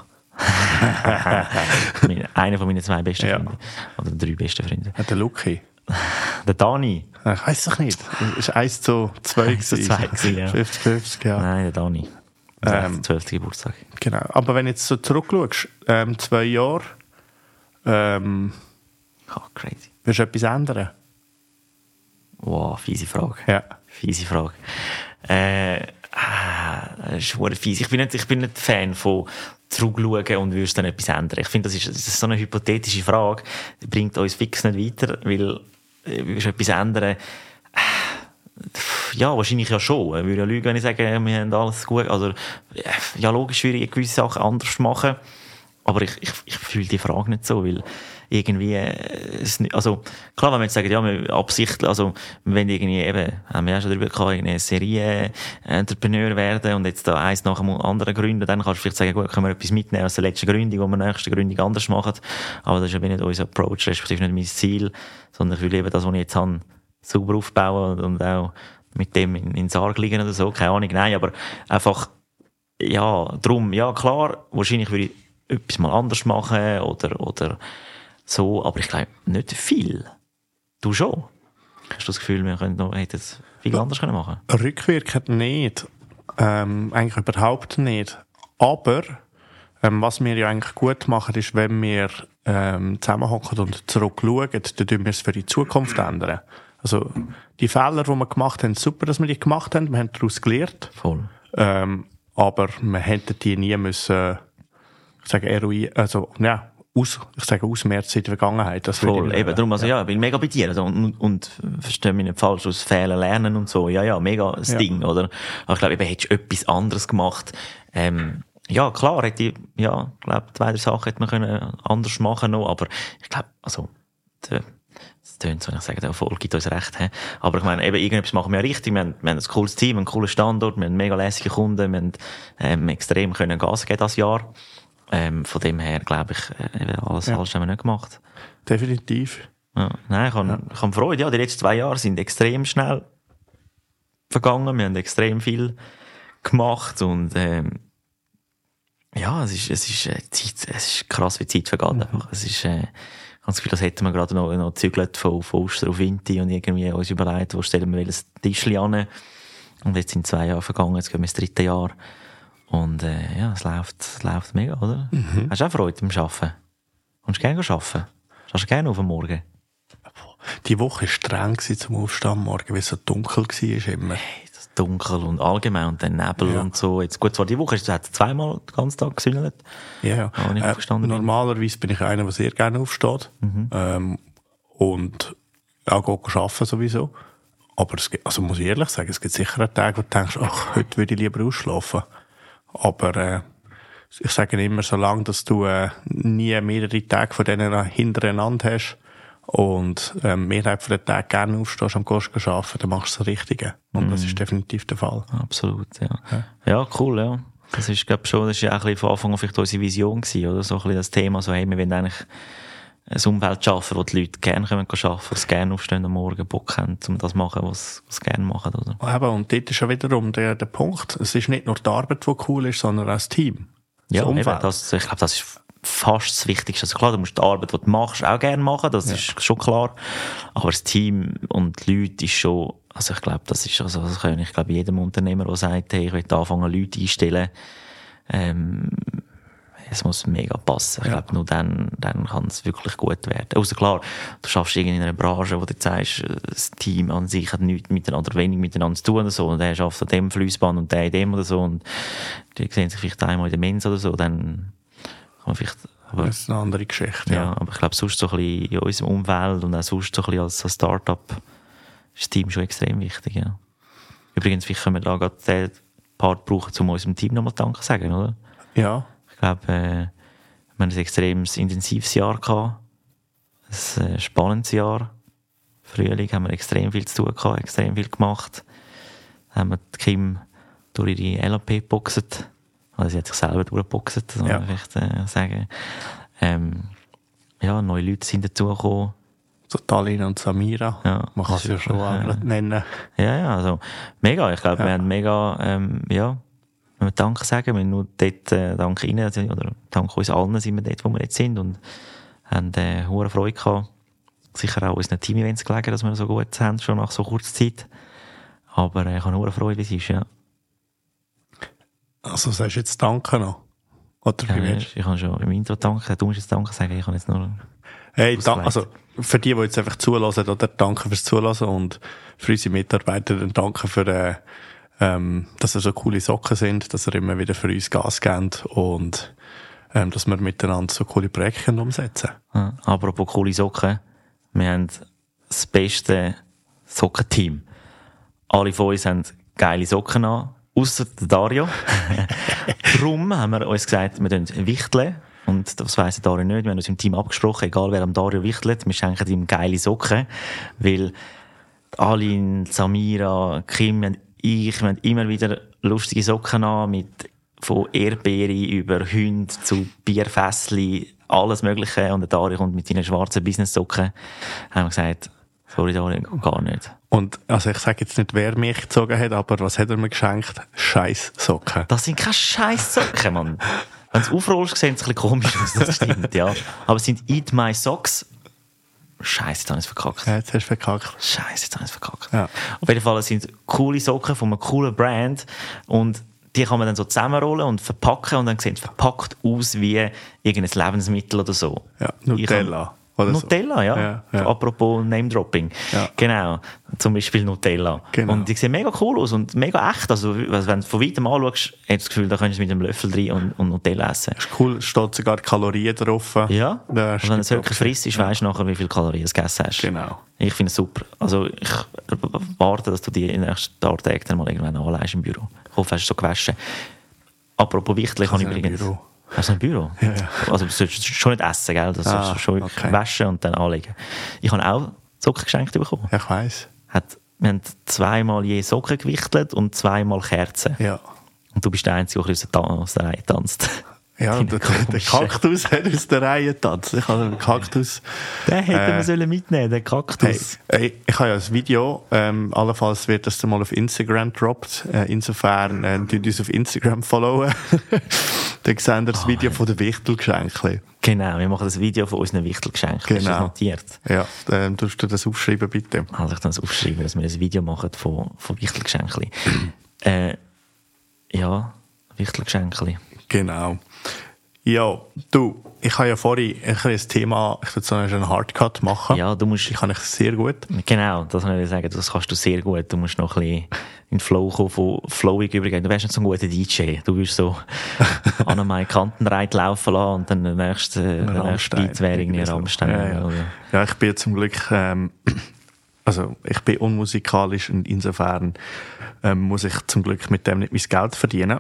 Mein- Einer von meinen zwei besten Ja. Freunden. Oder drei besten Freunde. Ja, der Luki. Der Dani. Ich weiss doch nicht. Es war eins zu zwei. eins zu zwei gewesen, ja. fünfzig fünfzig, ja. Nein, der Dani. Ähm. zwölften Geburtstag. Genau. Aber wenn du jetzt so zurückschaust, ähm, zwei Jahre, ähm, Oh, crazy. wirst du etwas ändern? Wow, fiese Frage. Ja. Fiese Frage. Äh, ah, das ist verdammt fies. Ich bin nicht, ich bin nicht Fan von zurückschauen und würdest dann etwas ändern. Ich finde, das ist, das ist so eine hypothetische Frage. Die bringt uns fix nicht weiter, weil äh, würdest du etwas ändern. Ja, wahrscheinlich ja schon. Ich würde ja lügen, wenn ich sage, wir haben alles gut. Also, ja, logisch würde ich gewisse Sachen anders machen. Aber ich, ich, ich fühle die Frage nicht so, weil irgendwie, äh, es, nicht- also, klar, wenn wir jetzt sagen, ja, wir absichtlich, also, wenn irgendwie eben, haben wir ja schon darüber gehabt, eine Serie-Entrepreneur werden und jetzt da eins nach dem anderen gründen, dann kannst du vielleicht sagen, gut, können wir etwas mitnehmen aus der letzten Gründung, die wir nächste Gründung anders machen. Aber das ist ja nicht unser Approach, respektive nicht mein Ziel, sondern ich will eben das, was ich jetzt habe, sauber aufbauen und auch mit dem in, in Sarg liegen oder so, keine Ahnung, nein, aber einfach, ja, drum, ja, klar, wahrscheinlich würde ich etwas mal anders machen oder, oder so, aber ich glaube nicht viel. Du schon? Hast du das Gefühl, wir könnten noch, hätten es viel anders können machen? Rückwirkend nicht. Ähm, eigentlich überhaupt nicht. Aber ähm, was wir ja eigentlich gut machen, ist, wenn wir ähm, zusammenhocken und zurückschauen, dann tun wir es für die Zukunft ändern. Also die Fehler, die wir gemacht haben, super, dass wir die gemacht haben. Wir haben daraus gelernt. Voll. Ähm, aber wir hätten die nie müssen, ich sage, eruieren, also, ja, aus, ich sage, ausmerzen in der Vergangenheit. Das würde Voll, ich- eben, darum, also ja, ich bin mega bei dir, also, und, und, versteh mich nicht falsch, aus Fehlern lernen und so, ja, ja, mega das Ja. Ding, oder? Aber ich glaube, eben, hättest du etwas anderes gemacht, ähm, ja, klar, hätte ich, ja, ich glaube, zwei, drei Sachen hätte man können anders machen noch, aber ich glaube, also, der, das tönt so, wenn ich sage, der Erfolg gibt uns recht, he? Aber ich meine, eben, irgendetwas machen wir ja richtig, wir haben, wir haben ein cooles Team, einen coolen Standort, wir haben mega lässige Kunden, wir haben, ähm, extrem können Gas geben das Jahr. Ähm, von dem her, glaube ich, äh, eben alles Ja. falsch haben wir nicht gemacht. Definitiv. Ja. Nein, ich habe, Ja. ich habe Freude. Ja, die letzten zwei Jahre sind extrem schnell vergangen. Wir haben extrem viel gemacht und, ähm, ja, es ist, es ist, äh, Zeit, es ist krass, wie die Zeit vergeht. Einfach. Es ist, äh, ich habe das Gefühl, das hätten wir gerade noch, noch gezügelt von, von Oster auf Winter und irgendwie uns überlegt, wo stellen wir welches Tischchen an. Und jetzt sind zwei Jahre vergangen, jetzt gehen wir ins dritte Jahr. Und, äh, ja, es läuft, es läuft mega, oder? Mhm. Hast du auch Freude am Arbeiten? Kommst du gerne arbeiten? Schaust du gerne auf den Morgen? Die Woche war streng gewesen zum Aufstehen am Morgen, weil es so dunkel war immer. Hey, das Dunkel und allgemein und dann Nebel Ja. und so. Jetzt gut, zwar die Woche ist es zweimal den ganzen Tag gesündelt. Ja, ja. Ah, nicht verstanden. Normalerweise bin ich einer, der sehr gerne aufsteht. Mhm. Ähm, und auch geht arbeiten sowieso. Aber es gibt, also muss ich ehrlich sagen, es gibt sicher einen Tag, wo du denkst, ach, heute würde ich lieber ausschlafen. Aber äh, ich sage immer, solange dass du äh, nie mehrere Tage von denen hintereinander hast und ähm, Mehrheit von den Tagen gerne aufstehst, am Gast arbeiten, dann machst du das Richtige. Und das ist definitiv der Fall. Absolut, ja. Ja, ja, cool, ja. Das ist, glaube schon, das ist ja auch ein bisschen von Anfang an vielleicht unsere Vision gewesen, oder? So ein bisschen das Thema, so, hey, wir wollen eigentlich ein Umfeld schaffen, wo die Leute gerne können arbeiten, wo sie gerne aufstehen am Morgen, Bock haben, um das zu machen, was sie gerne machen, oder? Eben, und dort ist ja wiederum der, der Punkt. Es ist nicht nur die Arbeit, die cool ist, sondern auch das Team. Ja, das eben, Umfeld. das, ich glaube, das ist fast das Wichtigste. Also klar, du musst die Arbeit, die du machst, auch gerne machen, das Ja. ist schon klar. Aber das Team und die Leute ist schon, also ich glaube, das ist, also, das kann ich glaube, jedem Unternehmer, der sagt, hey, ich will anfangen, Leute einstellen, ähm, es muss mega passen. Ich Ja. glaube, nur dann, dann kann es wirklich gut werden. Also klar, du schaffst irgendwie in einer Branche, wo du sagst, das Team an sich hat nichts miteinander, wenig miteinander zu tun oder so, und der schafft an dem Fliessband und der in dem oder so, und die sehen sich vielleicht einmal in der Mensa oder so, dann kann man vielleicht, aber, Das ist eine andere Geschichte, ja. ja. aber ich glaube, sonst so ein bisschen in unserem Umfeld und auch sonst so ein bisschen als, als Start-up ist das Team schon extrem wichtig, ja. Übrigens, vielleicht können wir da gerade den Part brauchen, um unserem Team nochmal Danke zu sagen, oder? Ja, Ich glaube, äh, wir haben ein extrem intensives Jahr gehabt. Ein äh, spannendes Jahr. Frühling haben wir extrem viel zu tun gehabt, extrem viel gemacht. Dann haben wir die Kim durch ihre L A P geboxt. Also sie hat sich selber durchgeboxt, das muss Ja. man vielleicht äh, sagen. Ähm, ja, neue Leute sind dazugekommen. so Talin und Samira, Ja. man kann sie ja schon Ja. auch gerade nennen. Ja, ja, also mega. Ich glaube, Ja. wir haben mega, ähm, ja, wenn wir Danke sagen, wir haben nur dort äh, Dank Ihnen, also, oder Dank uns allen sind wir dort, wo wir jetzt sind, und haben äh, hohe Freude gehabt. Sicher auch unseren Team-Events gelegen, dass wir so gut haben, schon nach so kurzer Zeit. Aber äh, ich habe hohe Freude, wie es ist, ja. Also sagst du jetzt Danke noch? Oder ja wie willst du? ich kann schon im Intro Danke, du musst jetzt Danke sagen, ich kann jetzt nur... Hey, da, ausgelegt. also für die, die jetzt einfach zulassen, oder danke fürs Zulassen, und für unsere Mitarbeiter dann danke für, äh, ähm, dass ihr so coole Socken sind, dass ihr immer wieder für uns Gas gebt und ähm, dass wir miteinander so coole Projekte können umsetzen Ja, apropos coole Socken, wir haben das beste Sockenteam. Alle von uns haben geile Socken an, ausser der Dario. Darum haben wir uns gesagt, wir wichteln. Und das weiss der Dario nicht. Wir haben uns im Team abgesprochen, egal wer am Dario wichtelt, wir schenken ihm geile Socken. Weil Alin, Samira, Kim und ich, wir haben immer wieder lustige Socken an, mit von Erdbeere über Hunde zu Bierfässli, alles Mögliche. Und der Dario kommt mit seinen schwarzen Business-Socken. Haben wir gesagt, sorry Dario, gar nicht. Und also ich sage jetzt nicht, wer mich gezogen hat, aber was hat er mir geschenkt? Scheiß Socken. Das sind keine scheiß Socken, Mann. Wenn du es aufrollst, sehen sie ein bisschen komisch aus, das stimmt, ja. Aber es sind Eat My Socks. Scheiße, jetzt habe ich es verkackt. Ja, jetzt hast du verkackt. Scheiße, jetzt habe ich es verkackt. Ja. Auf jeden Fall, es sind coole Socken von einem coolen Brand, und die kann man dann so zusammenrollen und verpacken, und dann sehen sie verpackt aus wie irgendein Lebensmittel oder so. Ja, Ich Nutella. kann- Oder so. Nutella, ja. Ja, ja. Apropos Name-Dropping. Ja. Genau. Zum Beispiel Nutella. Genau. Und die sehen mega cool aus und mega echt. Also, also wenn du von weitem anschaust, hast du das Gefühl, da könntest du mit einem Löffel rein und, und Nutella essen. Ist cool, steht sogar Kalorien drauf. Ja. Da Also wenn du es wirklich frisst, weisst du nachher, wie viele Kalorien du gegessen hast. Genau. Ich finde es super. Also ich warte, dass du die in den nächsten paar Tagen dann mal irgendwann anlegst im Büro. Ich hoffe, hast du so gewaschen. Apropos wichtig, habe ich habe ein übrigens... Büro. Hast du ein Büro? Ja, ja. Also du sollst schon nicht essen, gell? Das Ah, sollst du schon okay. waschen und dann anlegen. Ich habe auch Socken geschenkt bekommen. Ja, ich weiss. Hat, wir haben zweimal je Socken gewichtelt und zweimal Kerzen. Ja. Und du bist der Einzige, der aus der, Ta- aus der Reihe tanzt. Ja, Deine der, der komische- Kaktus hat aus der Reihe getanzt. Ich habe einen Kaktus. Den hätten Äh, wir sollen mitnehmen, den Hey, Kaktus. hey, ich habe ja ein Video, ähm, allenfalls wird das dann mal auf Instagram droppt. Äh, insofern, äh, tut uns auf Instagram followen. Dann sehen wir das Video von den Wichtelgeschenkchen. Genau, wir machen das Video von unseren Wichtelgeschenken. Hast du das Genau. notiert? Ja, ähm, tust du das aufschreiben, bitte? Also ich dann das aufschreiben, dass wir ein Video machen von, von Wichtelgeschenkli. äh, ja, Wichtelgeschenkli. Genau. Ja, du, ich habe ja vorhin ein, ein Thema, ich würde so einen Hardcut machen. Ja, du musst... Ich kann ich sehr gut. Genau, das kann ich sagen, das kannst du sehr gut. Du musst noch ein bisschen in den Flow kommen, von Flowig übergehen. Du wärst nicht so ein guter D J. Du würdest so an meine Kantenreit laufen lassen und dann der nächste, der nächste Beat wäre irgendwie so. Rammstein. Ja, ja. Oder? Ja, ich bin zum Glück, ähm, also ich bin unmusikalisch und insofern ähm, muss ich zum Glück mit dem nicht mein Geld verdienen.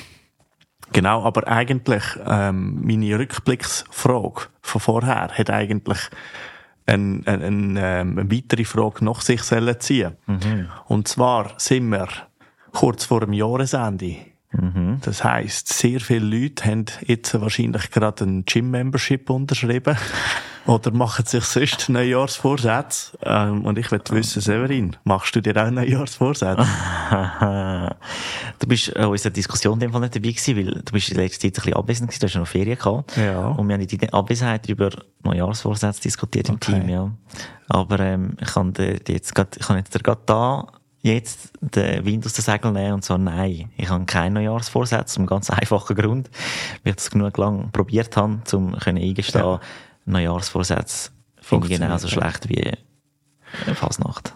Genau, aber eigentlich ähm, meine Rückblicksfrage von vorher hat eigentlich eine, eine, eine, ähm, eine weitere Frage nach sich sollen ziehen. Mhm. Und zwar sind wir kurz vor dem Jahresende. Mhm. Das heisst, sehr viele Leute haben jetzt wahrscheinlich gerade ein Gym-Membership unterschrieben oder machen sich sonst Neujahrsvorsätze. Ähm, und ich möchte wissen, Severin, machst du dir auch Neujahrsvorsätze? Du bist an unserer Diskussion in dem Fall nicht dabei gewesen, weil du bist in letzter Zeit ein bisschen abwesend gewesen, du hast ja noch Ferien gehabt. Ja. Und wir haben in deiner Abwesenheit über Neujahrsvorsätze diskutiert im Okay. Team, ja. Aber ähm, ich kann dir jetzt grad, ich kann jetzt dir gerade da jetzt den Wind aus den Segeln nehmen und so, nein, ich habe keinen Neujahrsvorsatz, aus einem ganz einfachen Grund, weil ich das genug lang probiert habe, um eingestehen, ja. Neujahrsvorsätze finde ich genauso schlecht wie Fasnacht.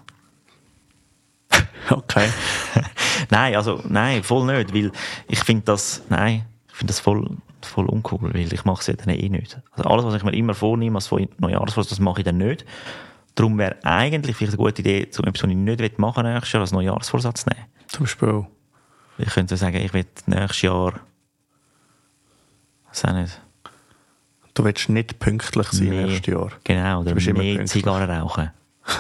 Okay. Nein, also, nein, voll nicht, weil ich finde das, nein, ich finde das voll, voll uncool, weil ich mache es ja dann eh nicht. Also alles, was ich mir immer vornehme als Neujahrsvorsatz, das mache ich dann nicht. Darum wäre eigentlich vielleicht eine gute Idee, um etwas, was ich nicht machen will, nächstes Jahr als Neujahrsvorsatz zu nehmen. Zum Beispiel? Ich könnte sagen, ich will nächstes Jahr, weiß auch nicht. Du willst nicht pünktlich sein mehr, nächstes Jahr. Genau, oder mehr Zigarren rauchen.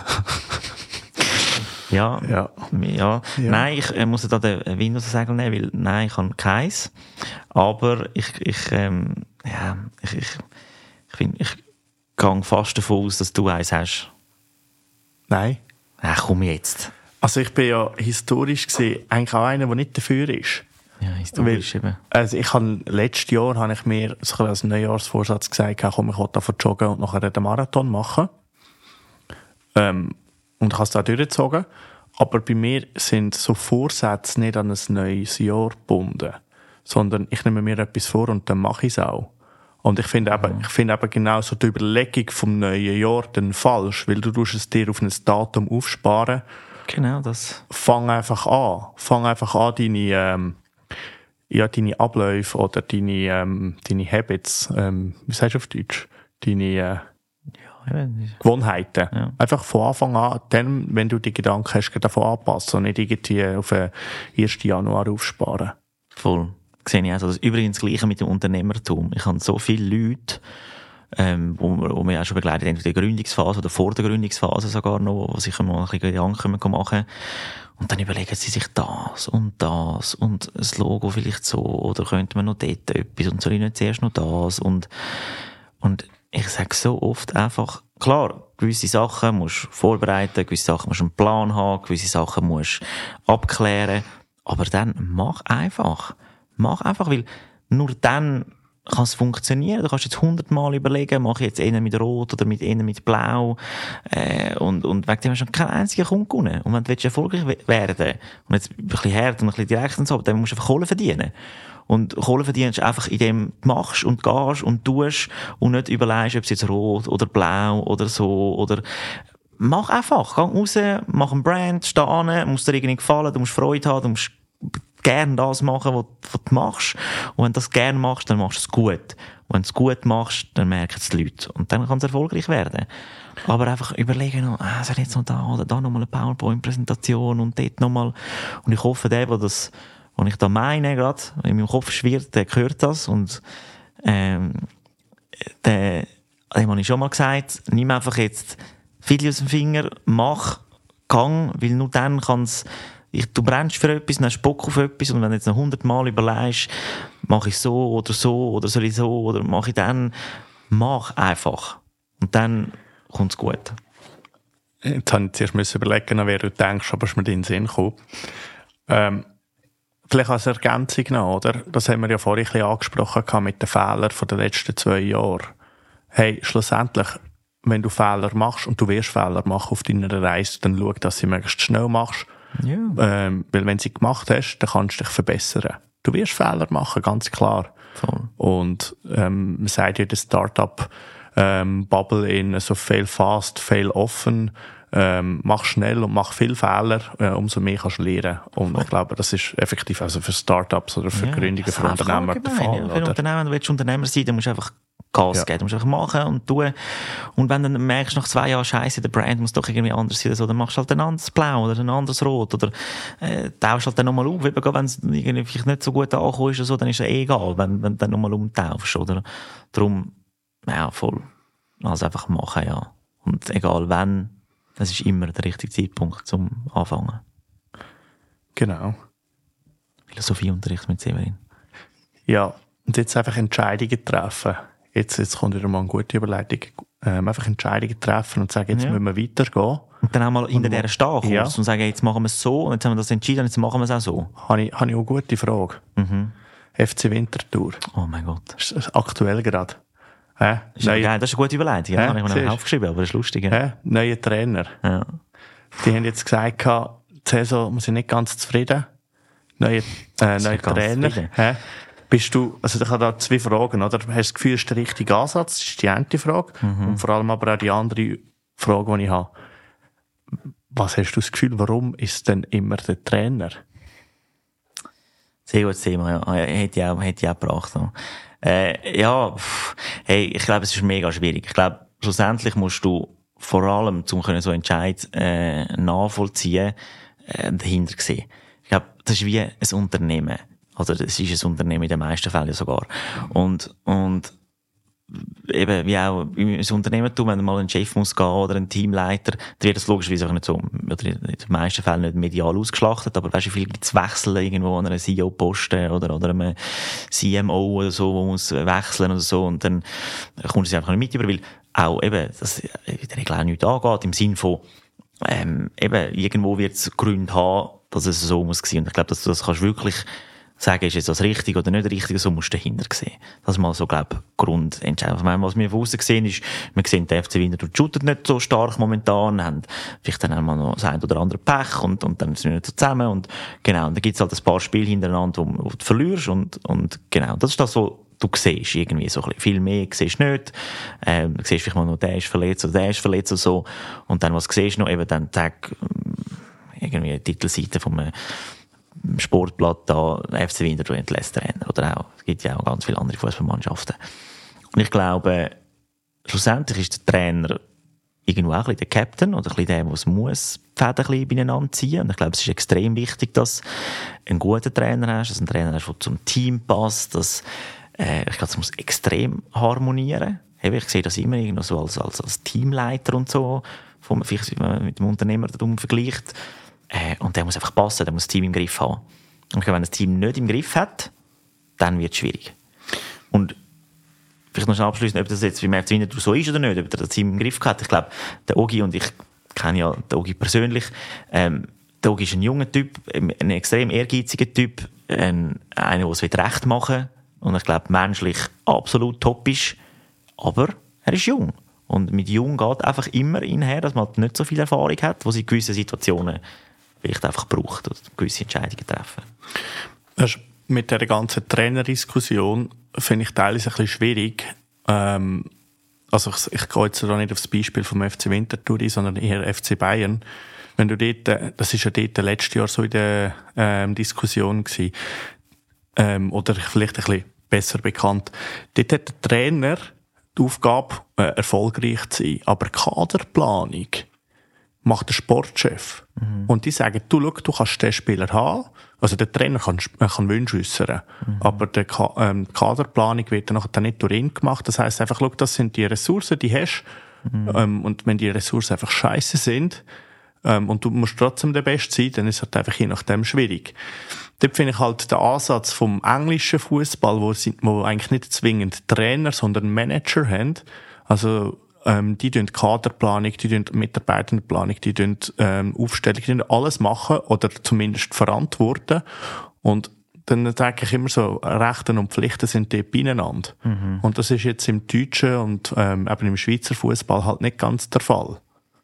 Ja, ja. ja. ja. Nein, ich äh, muss da den Wind aus den Segeln nehmen, weil nein, ich habe keins. Aber ich, ich, ähm, ja, ich, ich, ich, find, ich gehe fast davon aus, dass du eins hast. Nein. Ach, komm jetzt. Also ich bin ja historisch gesehen eigentlich auch einer, der nicht dafür ist. Ja, historisch weil, eben. Also ich habe, letztes Jahr habe ich mir so als Neujahrsvorsatz gesagt, komm, ich will davon joggen und nachher den Marathon machen. Ähm, Und ich habe es auch durchgezogen. Aber bei mir sind so Vorsätze nicht an ein neues Jahr gebunden. Sondern ich nehme mir etwas vor und dann mache ich es auch. Und ich finde eben, ich finde eben genau so die Überlegung vom neuen Jahr dann falsch. Weil du tust es dir auf ein Datum aufsparen. Genau, das. Fang einfach an. Fang einfach an, deine, ähm, ja, deine Abläufe oder deine, ähm, deine Habits, ähm, wie sagst du auf Deutsch? Deine, äh, Gewohnheiten. Ja. Einfach von Anfang an, dann, wenn du die Gedanken hast, davon anpassen und nicht irgendwie auf den ersten Januar aufsparen. Voll. Das sehe ich auch so. Das ist übrigens das Gleiche mit dem Unternehmertum. Ich habe so viele Leute, ähm, wo, wo wir auch schon begleitet, entweder in der Gründungsphase oder vor der Gründungsphase sogar noch, wo sich mal ein bisschen Gedanken machen. Und dann überlegen sie sich das und das und das Logo vielleicht so, oder könnte man noch dort etwas und soll ich nicht zuerst noch das und, und ich sage so oft einfach, klar, gewisse Sachen musst du vorbereiten, gewisse Sachen musst du einen Plan haben, gewisse Sachen musst du abklären, aber dann mach einfach. Mach einfach, weil nur dann kann es funktionieren. Du kannst jetzt hundertmal überlegen, mache ich jetzt einen mit Rot oder mit einen mit Blau, äh, und, und wegen dem hast du keinen einzigen Kunden gewonnen. Und wenn du erfolgreich werden, und jetzt ein bisschen hart und ein bisschen direkt und so, dann musst du einfach Kohle verdienen. Und Kohle verdienst du einfach, indem du machst und gehst und tust und nicht überlegst, ob es jetzt rot oder blau oder so, oder mach einfach. Geh raus, mach einen Brand, steh an, musst dir irgendwie gefallen, du musst Freude haben, du musst gerne das machen, was, was du machst. Und wenn du das gerne machst, dann machst du es gut. Und wenn du es gut machst, dann merken es die Leute. Und dann kann es erfolgreich werden. Aber einfach überlegen, ah, soll jetzt noch da oder da nochmal eine PowerPoint-Präsentation und dort nochmal. Und ich hoffe, der, der das, was ich da meine, gerade in meinem Kopf schwirrt, der hört das. Und ähm, der, dem habe ich schon mal gesagt, nimm einfach jetzt viel aus dem Finger, mach, gang, weil nur dann kann es, du brennst für etwas, dann hast du Bock auf etwas und wenn du jetzt noch hundertmal überlegst, mache ich so oder so oder soll ich so oder mache ich dann, mach einfach. Und dann kommt es gut. Jetzt habe ich zuerst müssen überlegen, wer du denkst, aber es ist mir in den Sinn gekommen. Ähm, vielleicht als Ergänzung noch, oder? Das haben wir ja vorhin ein bisschen angesprochen mit den Fehlern der letzten zwei Jahre. Hey, schlussendlich, wenn du Fehler machst und du wirst Fehler machen auf deiner Reise, dann schau, dass du sie möglichst schnell machst. Ja. Ähm, weil wenn du sie gemacht hast, dann kannst du dich verbessern. Du wirst Fehler machen, ganz klar. Voll. Und ähm, man sagt ja, der Startup ähm, Bubble in so fail fast, fail often. Ähm, mach schnell und mach viel Fehler, äh, umso mehr kannst du lernen. Und Voll. Ich glaube, das ist effektiv also für Startups oder für ja, Gründungen, für Unternehmer der Fall. Ja, für Unternehmer, du willst Unternehmer sein, dann musst du einfach Gas ja. geben. Du musst einfach machen und tun. Und wenn du dann merkst, nach zwei Jahren Scheiße, der Brand muss doch irgendwie anders sein, so, dann machst du halt ein anderes Blau oder ein anderes Rot oder äh, tauschst halt dann nochmal auf. Wenn es irgendwie vielleicht nicht so gut angekommen ist oder so, dann ist es eh egal, wenn, wenn du dann nochmal umtauschst. Oder? Darum, ja, voll. Also einfach machen, ja. Und egal wann, es ist immer der richtige Zeitpunkt zum Anfangen. Genau. Philosophieunterricht mit Severin. Ja, und jetzt einfach Entscheidungen treffen. Jetzt, jetzt kommt wieder mal eine gute Überleitung. Ähm, einfach Entscheidungen treffen und sagen, jetzt ja. müssen wir weitergehen. Und dann auch mal hinter dieser stehen ja. und sagen, jetzt machen wir es so und jetzt haben wir das entschieden und jetzt machen wir es auch so. Habe ich, habe ich auch eine gute Frage. Mhm. F C Winterthur. Oh mein Gott. Das ist aktuell gerade. Hä? Ist Neue... geil, das ist eine gute Überleitung. Ja, habe ich mir noch aufgeschrieben, aber das ist lustig. Ja. Hä? Neuer Trainer. Ja. Die haben jetzt gesagt, die Saison, wir sind nicht ganz zufrieden. Neuer äh, neue Trainer. Hä? Bist du, also ich habe da zwei Fragen, oder? Hast du das Gefühl, ist der richtige Ansatz? Das ist die eine Frage. Mhm. Und vor allem aber auch die andere Frage, die ich habe. Was hast du das Gefühl, warum ist denn immer der Trainer? Sehr gutes Thema, ja. Hätte ich auch, hätte ich auch gebracht. Äh, ja, pff, hey, ich glaube, es ist mega schwierig. Ich glaube, schlussendlich musst du vor allem, um so Entscheid äh, nachvollziehen, äh, dahinter sehen. Ich glaube, das ist wie ein Unternehmen. Also, das ist ein Unternehmen in den meisten Fällen sogar. Und, und, eben, wie auch im Unternehmertum, wenn mal ein Chef muss gehen oder ein Teamleiter, dann wird das logischerweise auch nicht so, oder in den meisten Fällen nicht medial ausgeschlachtet, aber weißt du, wie viel gibt's Wechsel irgendwo an einem C E O-Posten oder, oder einem C M O oder so, wo muss wechseln oder so, und dann kommt es einfach nicht mit über, weil auch eben, das in der Regel auch nichts angeht, im Sinn von, ähm, eben, irgendwo wird es Gründe haben, dass es so muss sein. Und ich glaube, dass du das kannst wirklich sagen, ist jetzt das richtig oder nicht richtig, so musst du dahinter sehen. Das ist mal so, glaube ich, Grundentscheidung. Ich meine, was wir von außen sehen, ist, wir sehen, der F C Winterthur shootet nicht so stark momentan, haben vielleicht dann einmal noch das ein oder andere Pech und, und dann sind wir nicht so zusammen und genau, und dann gibt's halt ein paar Spiele hintereinander, wo, wo du verlierst und, und genau, das ist das, was du siehst, irgendwie so ein bisschen. Viel mehr siehst du nicht. Ähm, du siehst vielleicht mal noch, der ist verletzt oder der ist verletzt oder so. Und dann, was siehst du noch, eben dann, Tag, irgendwie eine Titelseite vom Sportblatt da, F C Winterthur entlässt Trainer, oder auch, es gibt ja auch ganz viele andere Fußballmannschaften. Und ich glaube, schlussendlich ist der Trainer irgendwo auch ein bisschen der Captain oder ein bisschen der, der es muss, die Fäden ein bisschen beieinander ziehen. Und ich glaube, es ist extrem wichtig, dass du einen guten Trainer hast, dass du einen Trainer hast, der zum Team passt, dass, äh, ich glaube, es muss extrem harmonieren. Ich sehe das immer irgendwo so als, als, als Teamleiter und so, wo man vielleicht mit dem Unternehmer darum vergleicht. Äh, und der muss einfach passen, der muss das Team im Griff haben. Und ich glaube, wenn das Team nicht im Griff hat, dann wird es schwierig. Und vielleicht noch schnell abschließen, ob das jetzt beim F C Winterthur so ist oder nicht, ob der das Team im Griff hat. Ich glaube, der Ogi, und ich kenne ja den Ogi persönlich, ähm, der Ogi ist ein junger Typ, ein extrem ehrgeiziger Typ, ein, einer, der es recht machen will. Und ich glaube, menschlich absolut top ist. Aber er ist jung. Und mit jung geht einfach immer einher, dass man nicht so viel Erfahrung hat, wo sie in gewissen Situationen vielleicht einfach braucht, oder gewisse Entscheidungen treffen. Also mit dieser ganzen Trainerdiskussion finde ich teilweise ein bisschen schwierig. Ähm, also ich, ich gehe jetzt da nicht auf das Beispiel vom F C Winterthur ein, sondern eher F C Bayern. Wenn du dort, das ist ja dort letztes Jahr so in der ähm, Diskussion gewesen, ähm, oder vielleicht ein bisschen besser bekannt. Dort hat der Trainer die Aufgabe, äh, erfolgreich zu sein. Aber Kaderplanung macht der Sportchef. Mhm. Und die sagen, du, schau, du kannst den Spieler haben. Also der Trainer kann, kann Wünsche äußern. Mhm. Aber die Ka- ähm, Kaderplanung wird dann nachher nicht durch ihn gemacht. Das heisst einfach, schau, das sind die Ressourcen, die hast. Mhm. Ähm, und wenn die Ressourcen einfach scheiße sind, ähm, und du musst trotzdem der Beste sein, dann ist es halt einfach je nachdem schwierig. Dort finde ich halt den Ansatz vom englischen Fußball, wo, sie, wo eigentlich nicht zwingend Trainer, sondern Manager haben. Also, ähm, die tun Kaderplanung, die tun Mitarbeiterplanung, die tun, ähm, Aufstellung, die tun alles machen oder zumindest verantworten. Und dann denke ich immer so, Rechte und Pflichten sind dort beieinander. Mhm. Und das ist jetzt im deutschen und, ähm, eben im Schweizer Fußball halt nicht ganz der Fall.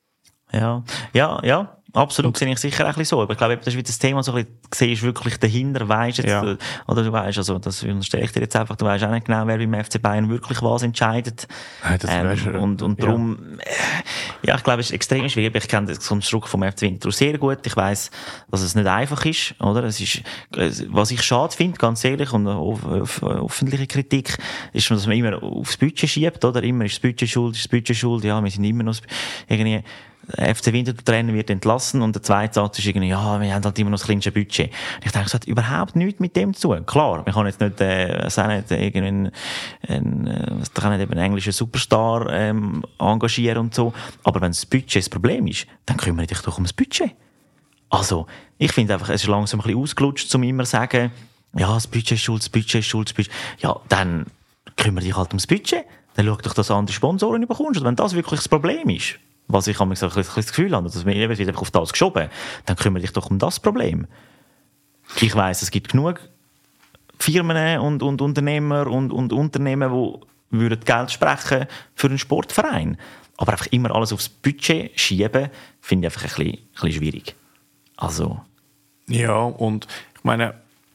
Ja, ja, ja. Absolut, sehe ich sicher auch ein bisschen so. Aber ich glaube, das ist wieder das Thema, so ein bisschen, siehst wirklich dahinter, weisst jetzt, ja. Oder du weisst, also, das unterstelle ich dir jetzt einfach, du weisst auch nicht genau, wer beim F C Bayern wirklich was entscheidet. Nein, das ähm, weißt du. Und, und darum, ja. Äh, ja, ich glaube, es ist extrem schwierig. Ich kenne das Konstrukt vom F C Winterthur sehr gut. Ich weiss, dass es nicht einfach ist, oder? Es ist, was ich schade finde, ganz ehrlich, und auf, auf, öffentliche Kritik, ist, dass man immer aufs Budget schiebt, oder? Immer ist das Budget schuld, ist das Budget schuld, ja, wir sind immer noch irgendwie, der F C Winterthur-Trainer wird entlassen und der zweite Satz ist irgendwie, ja, wir haben halt immer noch das kleinste Budget. Und ich denke, es hat überhaupt nichts mit dem zu tun. Klar, wir können jetzt nicht, äh, es auch nicht irgendwie einen, einen, äh, kann nicht eben einen englischen Superstar ähm, engagieren und so. Aber wenn das Budget das Problem ist, dann kümmere dich doch um das Budget. Also, ich finde einfach, es ist langsam ein bisschen ausgelutscht, um immer zu sagen, ja, das Budget ist schuld, das Budget ist schuld, das Budget. Ja, dann kümmere dich halt ums Budget. Dann schau doch, dass du andere Sponsoren bekommst. Und wenn das wirklich das Problem ist, was ich habe so ein bisschen das Gefühl habe, dass wir eben wieder auf das geschoben, dann kümmere dich doch um das Problem. Ich weiss, es gibt genug Firmen und, und Unternehmer und, und Unternehmen, die würden Geld sprechen für einen Sportverein. Aber einfach immer alles aufs Budget schieben, finde ich einfach ein bisschen, ein bisschen schwierig. Also... Ja, und ich meine,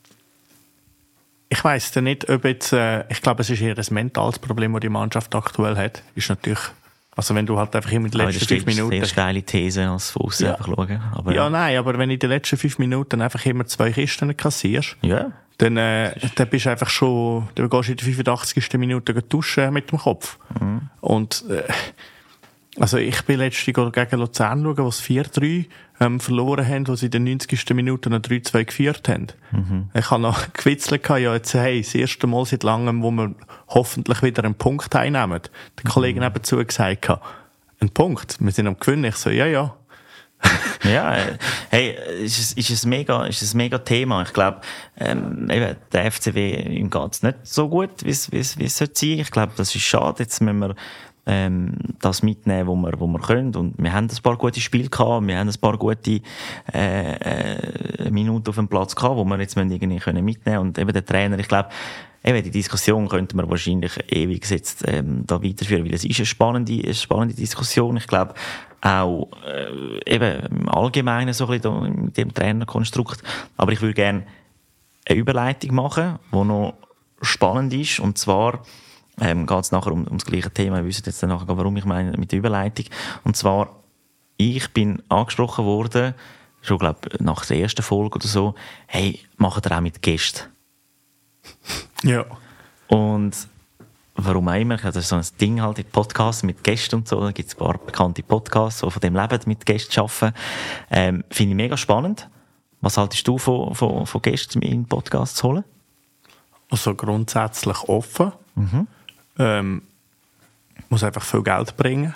ich weiss nicht, ob jetzt, äh, ich glaube, es ist eher ein mentales Problem, das die Mannschaft aktuell hat. Ist natürlich, also wenn du halt einfach immer die letzten fünf Minuten... Das ist eine steile These, als von außen Ja. einfach schauen. Aber Ja, nein, aber wenn du in den letzten fünf Minuten einfach immer zwei Kisten kassierst, Ja. dann, äh, dann bist du einfach schon, dann gehst du in der fünfundachtzigsten Minute duschen mit dem Kopf. Mhm. Und, äh, also ich bin letztens gegen Luzern schauen, wo sie vier drei ähm, verloren haben, wo sie in den neunzigsten Minute noch drei zwei geführt haben. Mhm. Ich habe noch gewitzelt, ja, jetzt, hey, das erste Mal seit langem, wo wir hoffentlich wieder einen Punkt einnehmen. Der Kollege Mhm. nebenzu gesagt hat, ein Punkt, wir sind am Gewinnen. Ich so, ja, ja. Ja, äh, hey, ist es ist ein mega, ist ein mega Thema. Ich glaube, ähm, eben, der F C W, ihm geht's nicht so gut, wie es, wie es, wie es sollte sein. Ich glaube, das ist schade. Jetzt müssen wir, ähm, das mitnehmen, wo wir, wo wir können. Und wir haben ein paar gute Spiele gehabt, wir haben ein paar gute, äh, äh, Minuten auf dem Platz gehabt, wo wir jetzt irgendwie können mitnehmen. Und eben der Trainer, ich glaube, eben, die Diskussion könnte man wahrscheinlich ewig jetzt, ähm, da weiterführen, weil es ist eine spannende, eine spannende Diskussion. Ich glaube, auch, äh, eben, im Allgemeinen so ein bisschen da, mit dem Trainerkonstrukt. Aber ich würde gerne eine Überleitung machen, die noch spannend ist. Und zwar, ähm, geht es nachher um, um das gleiche Thema. Wir wissen jetzt dann nachher, warum ich meine mit der Überleitung. Und zwar, ich bin angesprochen worden, schon, glaube nach der ersten Folge oder so, hey, macht ihr auch mit Gästen? Ja. Und warum auch immer, das ist so ein Ding halt in Podcasts mit Gästen und so, da gibt es ein paar bekannte Podcasts, die von dem leben, mit Gästen arbeiten. Ähm, finde ich mega spannend. Was haltest du von, von, von Gästen in Podcasts zu holen? Also grundsätzlich offen. Mhm. Ähm, muss einfach viel Geld bringen.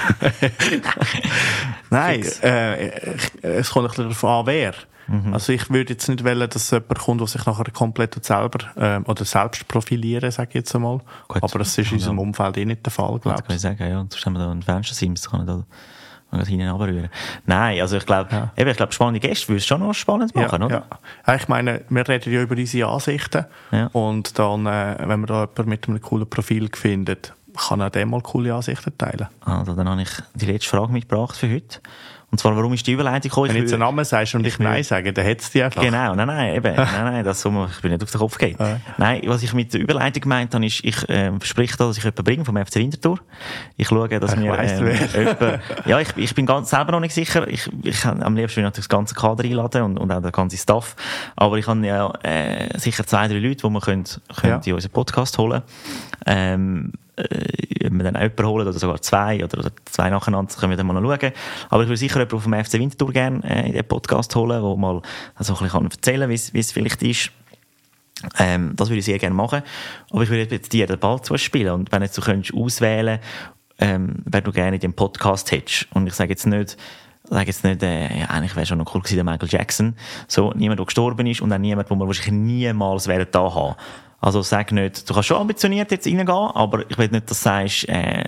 Nein, äh, ich- es kommt ein bisschen darauf an, wer. Mhm. Also ich würde jetzt nicht wollen, dass jemand kommt, der sich nachher komplett selber ähm, oder selbst profilieren, sage ich jetzt einmal. Gut. Aber das ist in unserem Umfeld eh nicht der Fall, Das glaube kann ich ich. sagen, ja. Sonst haben wir da einen Fenstersims, das kann ich da mal hinten runterrühren. Nein, also ich glaube, Ja. eben, ich glaube, spannende Gäste würde es schon noch spannend machen, Ja, oder? ja. Ja, ich meine, wir reden ja über unsere Ansichten. Ja. Und dann, äh, wenn man da jemanden mit einem coolen Profil findet, kann auch der mal coole Ansichten teilen. Also, dann habe ich die letzte Frage mitgebracht für heute. Und zwar, warum ist die Überleitung gekommen? Wenn Ich du jetzt will- einen Namen sagst und ich will- Nein sage, dann hättest du die einfach. Genau, nein, nein, eben. nein, nein, das so, ich bin nicht auf den Kopf geht. Ja. Nein, was ich mit der Überleitung gemeint habe, ist, ich äh, verspreche da, dass ich jemanden bringe vom F C Winterthur. Ich schaue, dass Ich wir weiss, ähm, wer. jemanden, ja, ich, ich bin ganz selber noch nicht sicher. Ich, ich kann am liebsten will ich natürlich das ganze Kader einladen und, und auch den ganzen Staff. Aber ich habe ja äh, sicher zwei, drei Leute, die wir können, können Ja. in unseren Podcast holen. Ähm, äh, wenn wir dann jemanden holen, oder sogar zwei, oder, oder zwei nacheinander, können wir dann mal noch schauen. Aber ich würde sicher jemanden vom F C Winterthur gerne äh, in den Podcast holen, der mal also ein bisschen erzählen kann, wie es- wie es vielleicht ist. Ähm, das würde ich sehr gerne machen. Aber ich würde jetzt dir den Ball zuspielen. Und wenn jetzt du könntest auswählen, ähm, wer du gerne in dem Podcast hättest. Und ich sage jetzt nicht, sage jetzt nicht, äh, ja, eigentlich wäre schon noch cool gewesen, der Michael Jackson. So, niemand, der gestorben ist und auch niemand, den wir wahrscheinlich niemals werden da haben. Also sag nicht, du kannst schon ambitioniert jetzt reingehen, aber ich will nicht, dass du sagst, äh,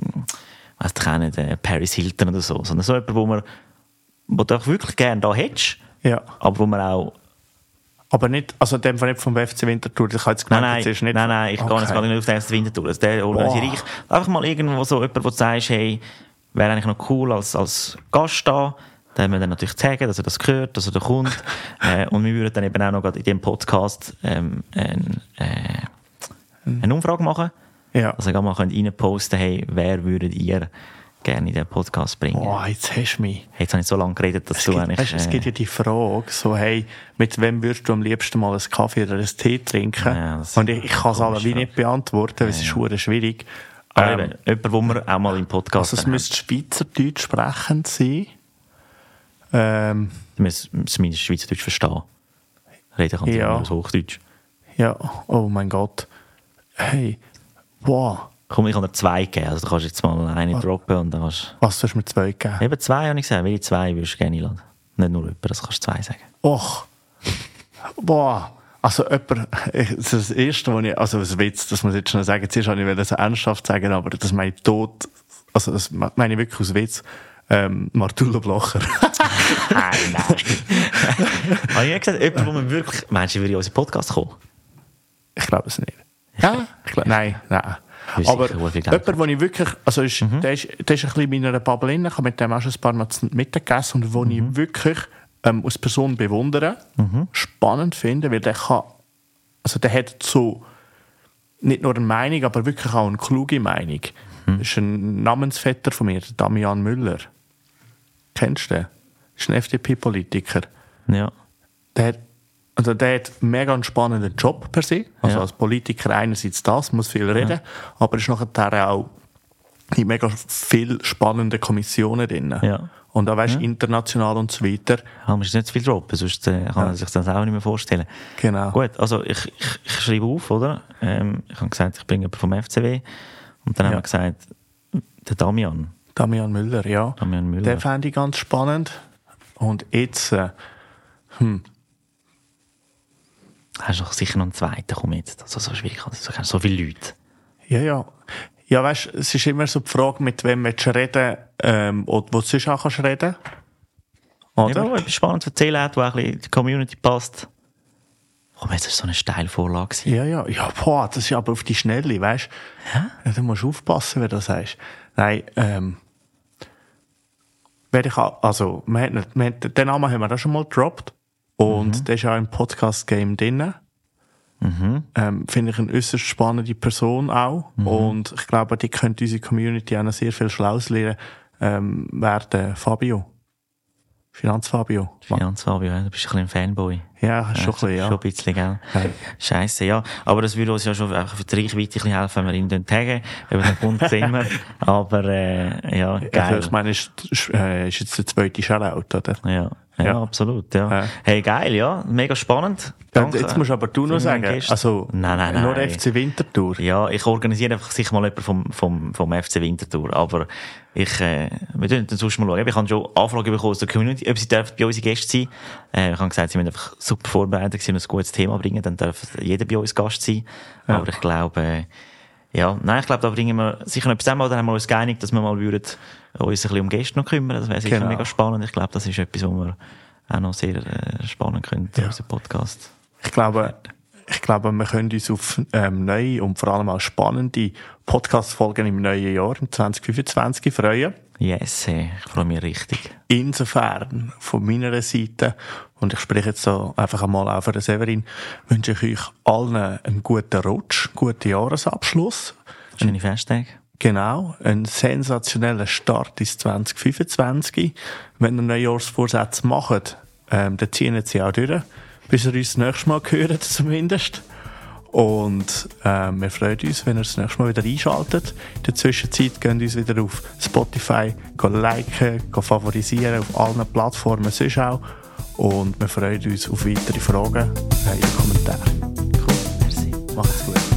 weiss ich auch nicht, äh, Paris Hilton oder so, sondern so jemand, wo man, wo du auch wirklich gerne da hättest, Ja. aber wo man auch Aber nicht, also in dem Fall nicht vom F C Winterthur. Ich habe jetzt Nein, gemeint, nein, jetzt ist nicht... nein, nein, ich gehe jetzt Okay. gar nicht auf den ersten Winterthur. Also der holen wir Boah. sie reich. Einfach mal irgendwo so jemand, wo du sagst, hey, wäre eigentlich noch cool als, als Gast da. Dann haben wir dann natürlich zeigen, dass er das gehört, dass er da kommt. äh, und wir würden dann eben auch noch gerade in diesem Podcast ähm, ein, äh, eine Umfrage machen. Ja. Also gerne mal könnt reinposten, hey, wer würdet ihr gerne in den Podcast bringen? Boah, jetzt hast du mich. Jetzt habe ich so lange geredet, dass Es du gibt, eigentlich... weißt, es äh, gibt ja die Frage, so, hey, mit wem würdest du am liebsten mal einen Kaffee oder einen Tee trinken? Ja, das ist und ich, ich kann es alle komisch, wie ja. nicht beantworten, weil es ist verdammt schwierig. aber Ähm, eben, jemand, wo wir auch mal im Podcast also es dann müsste Schweizerdeutsch sprechend sein. Ähm, haben. Du musst zumindest Schweizerdeutsch verstehen. Reden kann Ja. ja. nur Hochdeutsch. ja, oh mein Gott. Hey, wow. Komm, ich kann dir zwei geben. Also, du kannst jetzt mal eine droppen und dann kannst Was sollst du mir zwei geben? eben zwei, habe ich gesagt. Welche zwei würdest du gerne einladen? Nicht nur jemand, das kannst du zwei sagen. Och. Boah. Also jemand, ich- das ist das Erste, was ich, also ein Witz, das muss ich jetzt schon sagen, zuerst wollte ich das ernsthaft sagen, aber das meine ich tot, also das meine ich wirklich aus Witz, ähm, Martullo Blocher. Nein, nein. Habe ich nicht gesagt, jemand, wo man wirklich... Meinst du, würde in unseren Podcast kommen? Ich glaube es nicht. Ja? Ich glaub, nein, nein. Ist Aber sicher wohl viel Geld. jemand, den ich wirklich, also ist, der, ist, der ist ein bisschen in meiner Bubble drin, ich habe mit dem auch schon ein paar Mal zu Mittag gegessen und wo ich wirklich ähm, als Person bewundern, mhm. spannend finden, weil der kann, also der hat so nicht nur eine Meinung, aber wirklich auch eine kluge Meinung. Mhm. Das ist ein Namensvetter von mir, Damian Müller. Kennst du den? Das ist ein F D P-Politiker. Ja. Der hat, also der hat einen mega spannenden Job per se. Also ja. als Politiker einerseits das, muss viel reden, ja. aber ist nachher auch in mega viel spannende Kommissionen drin. Ja. Und auch weißt, ja. international und so weiter. Ja, man muss nicht zu viel droppen, sonst äh, kann man ja. sich das auch nicht mehr vorstellen. Genau. Gut, also ich, ich, ich schreibe auf, oder? Ähm, ich habe gesagt, ich bin jemand vom F C W. Und dann ja. haben wir gesagt, der Damian. Damian Müller, ja. Damian Müller. Den fände ich ganz spannend. Und jetzt, äh, hm. Hast du doch sicher noch einen zweiten, komm jetzt. Also so schwierig, also so viele Leute. Ja, ja. Ja, weißt, es ist immer so die Frage, mit wem willst du reden, ähm, oder wo du sonst auch kannst reden. Oder? Ja, etwas Spannendes erzählen hat, wo auch ein bisschen in die Community passt. Komm, jetzt ist so eine Steilvorlage. Ja, ja, ja, boah, das ist aber auf die Schnelle, weißt du? Ja? Ja, du musst aufpassen, wenn du das sagst. Nein, ähm, werde ich auch, also, wir haben, wir haben, den Namen haben wir da schon mal gedroppt. Und mhm. der ist auch im Podcast-Game drin. Mhm. Ähm, finde ich eine äußerst spannende Person auch. Mhm. Und ich glaube, die könnte unsere Community auch noch sehr viel Schlaues lernen, ähm, werden Fabio. Finanzfabio. Finanzfabio, ja. Du bist ein bisschen ein Fanboy. Ja, schon ja, ein bisschen, ja. Schon ein bisschen, gell? Ja. Scheisse, ja. Aber das würde uns ja schon einfach für die Reichweite ein bisschen helfen, wenn wir ihn taggen. Über den Bund sehen wir. Aber, äh, ja, geil. Also ich meine, ist, äh, ist jetzt der zweite Shoutout, oder? Ja. Ja, ja, absolut, ja. ja. Hey, geil, ja. Mega spannend. Danke. Jetzt musst aber du noch sagen, also, nein, nein, nein. nur F C Winterthur. Ja, ich organisiere einfach sicher mal jemanden vom, vom, vom F C Winterthur. Aber ich, äh, wir dürfen dann sonst mal schauen. Ich habe schon Anfragen bekommen aus der Community, ob sie dürfen bei uns Gäste sein. Äh, ich habe gesagt, sie müssen einfach super vorbereitet sein und ein gutes Thema bringen, dann darf jeder bei uns Gast sein. Ja. Aber ich glaube, äh, ja, nein, ich glaube, da bringen wir sicher noch etwas zusammen, oder haben wir uns geeinigt, dass wir mal würden uns ein bisschen um Gäste noch kümmern. Das wäre sicher genau. mega spannend. Ich glaube, das ist etwas, was wir auch noch sehr äh, spannend können, ja. unseren Podcast. Ich glaube, ich glaube, wir können uns auf ähm, neue und vor allem auch spannende Podcast-Folgen im neuen Jahr, im zwanzig fünfundzwanzig, freuen. Yes, hey, ich freue mich richtig. Insofern, von meiner Seite, und ich spreche jetzt so einfach einmal auch für den Severin, wünsche ich euch allen einen guten Rutsch, einen guten Jahresabschluss. Schöne Festtage. Genau, ein sensationeller Start ins zwanzig fünfundzwanzig. Wenn ihr Neujahrsvorsätze macht, ähm, dann ziehen sie auch durch, bis ihr uns das nächste Mal hört, zumindest. Und ähm, wir freuen uns, wenn ihr das nächste Mal wieder einschaltet. In der Zwischenzeit könnt ihr uns wieder auf Spotify liken, favorisieren, auf allen Plattformen sonst auch. Und wir freuen uns auf weitere Fragen in den Kommentaren. Cool, merci. Macht's gut.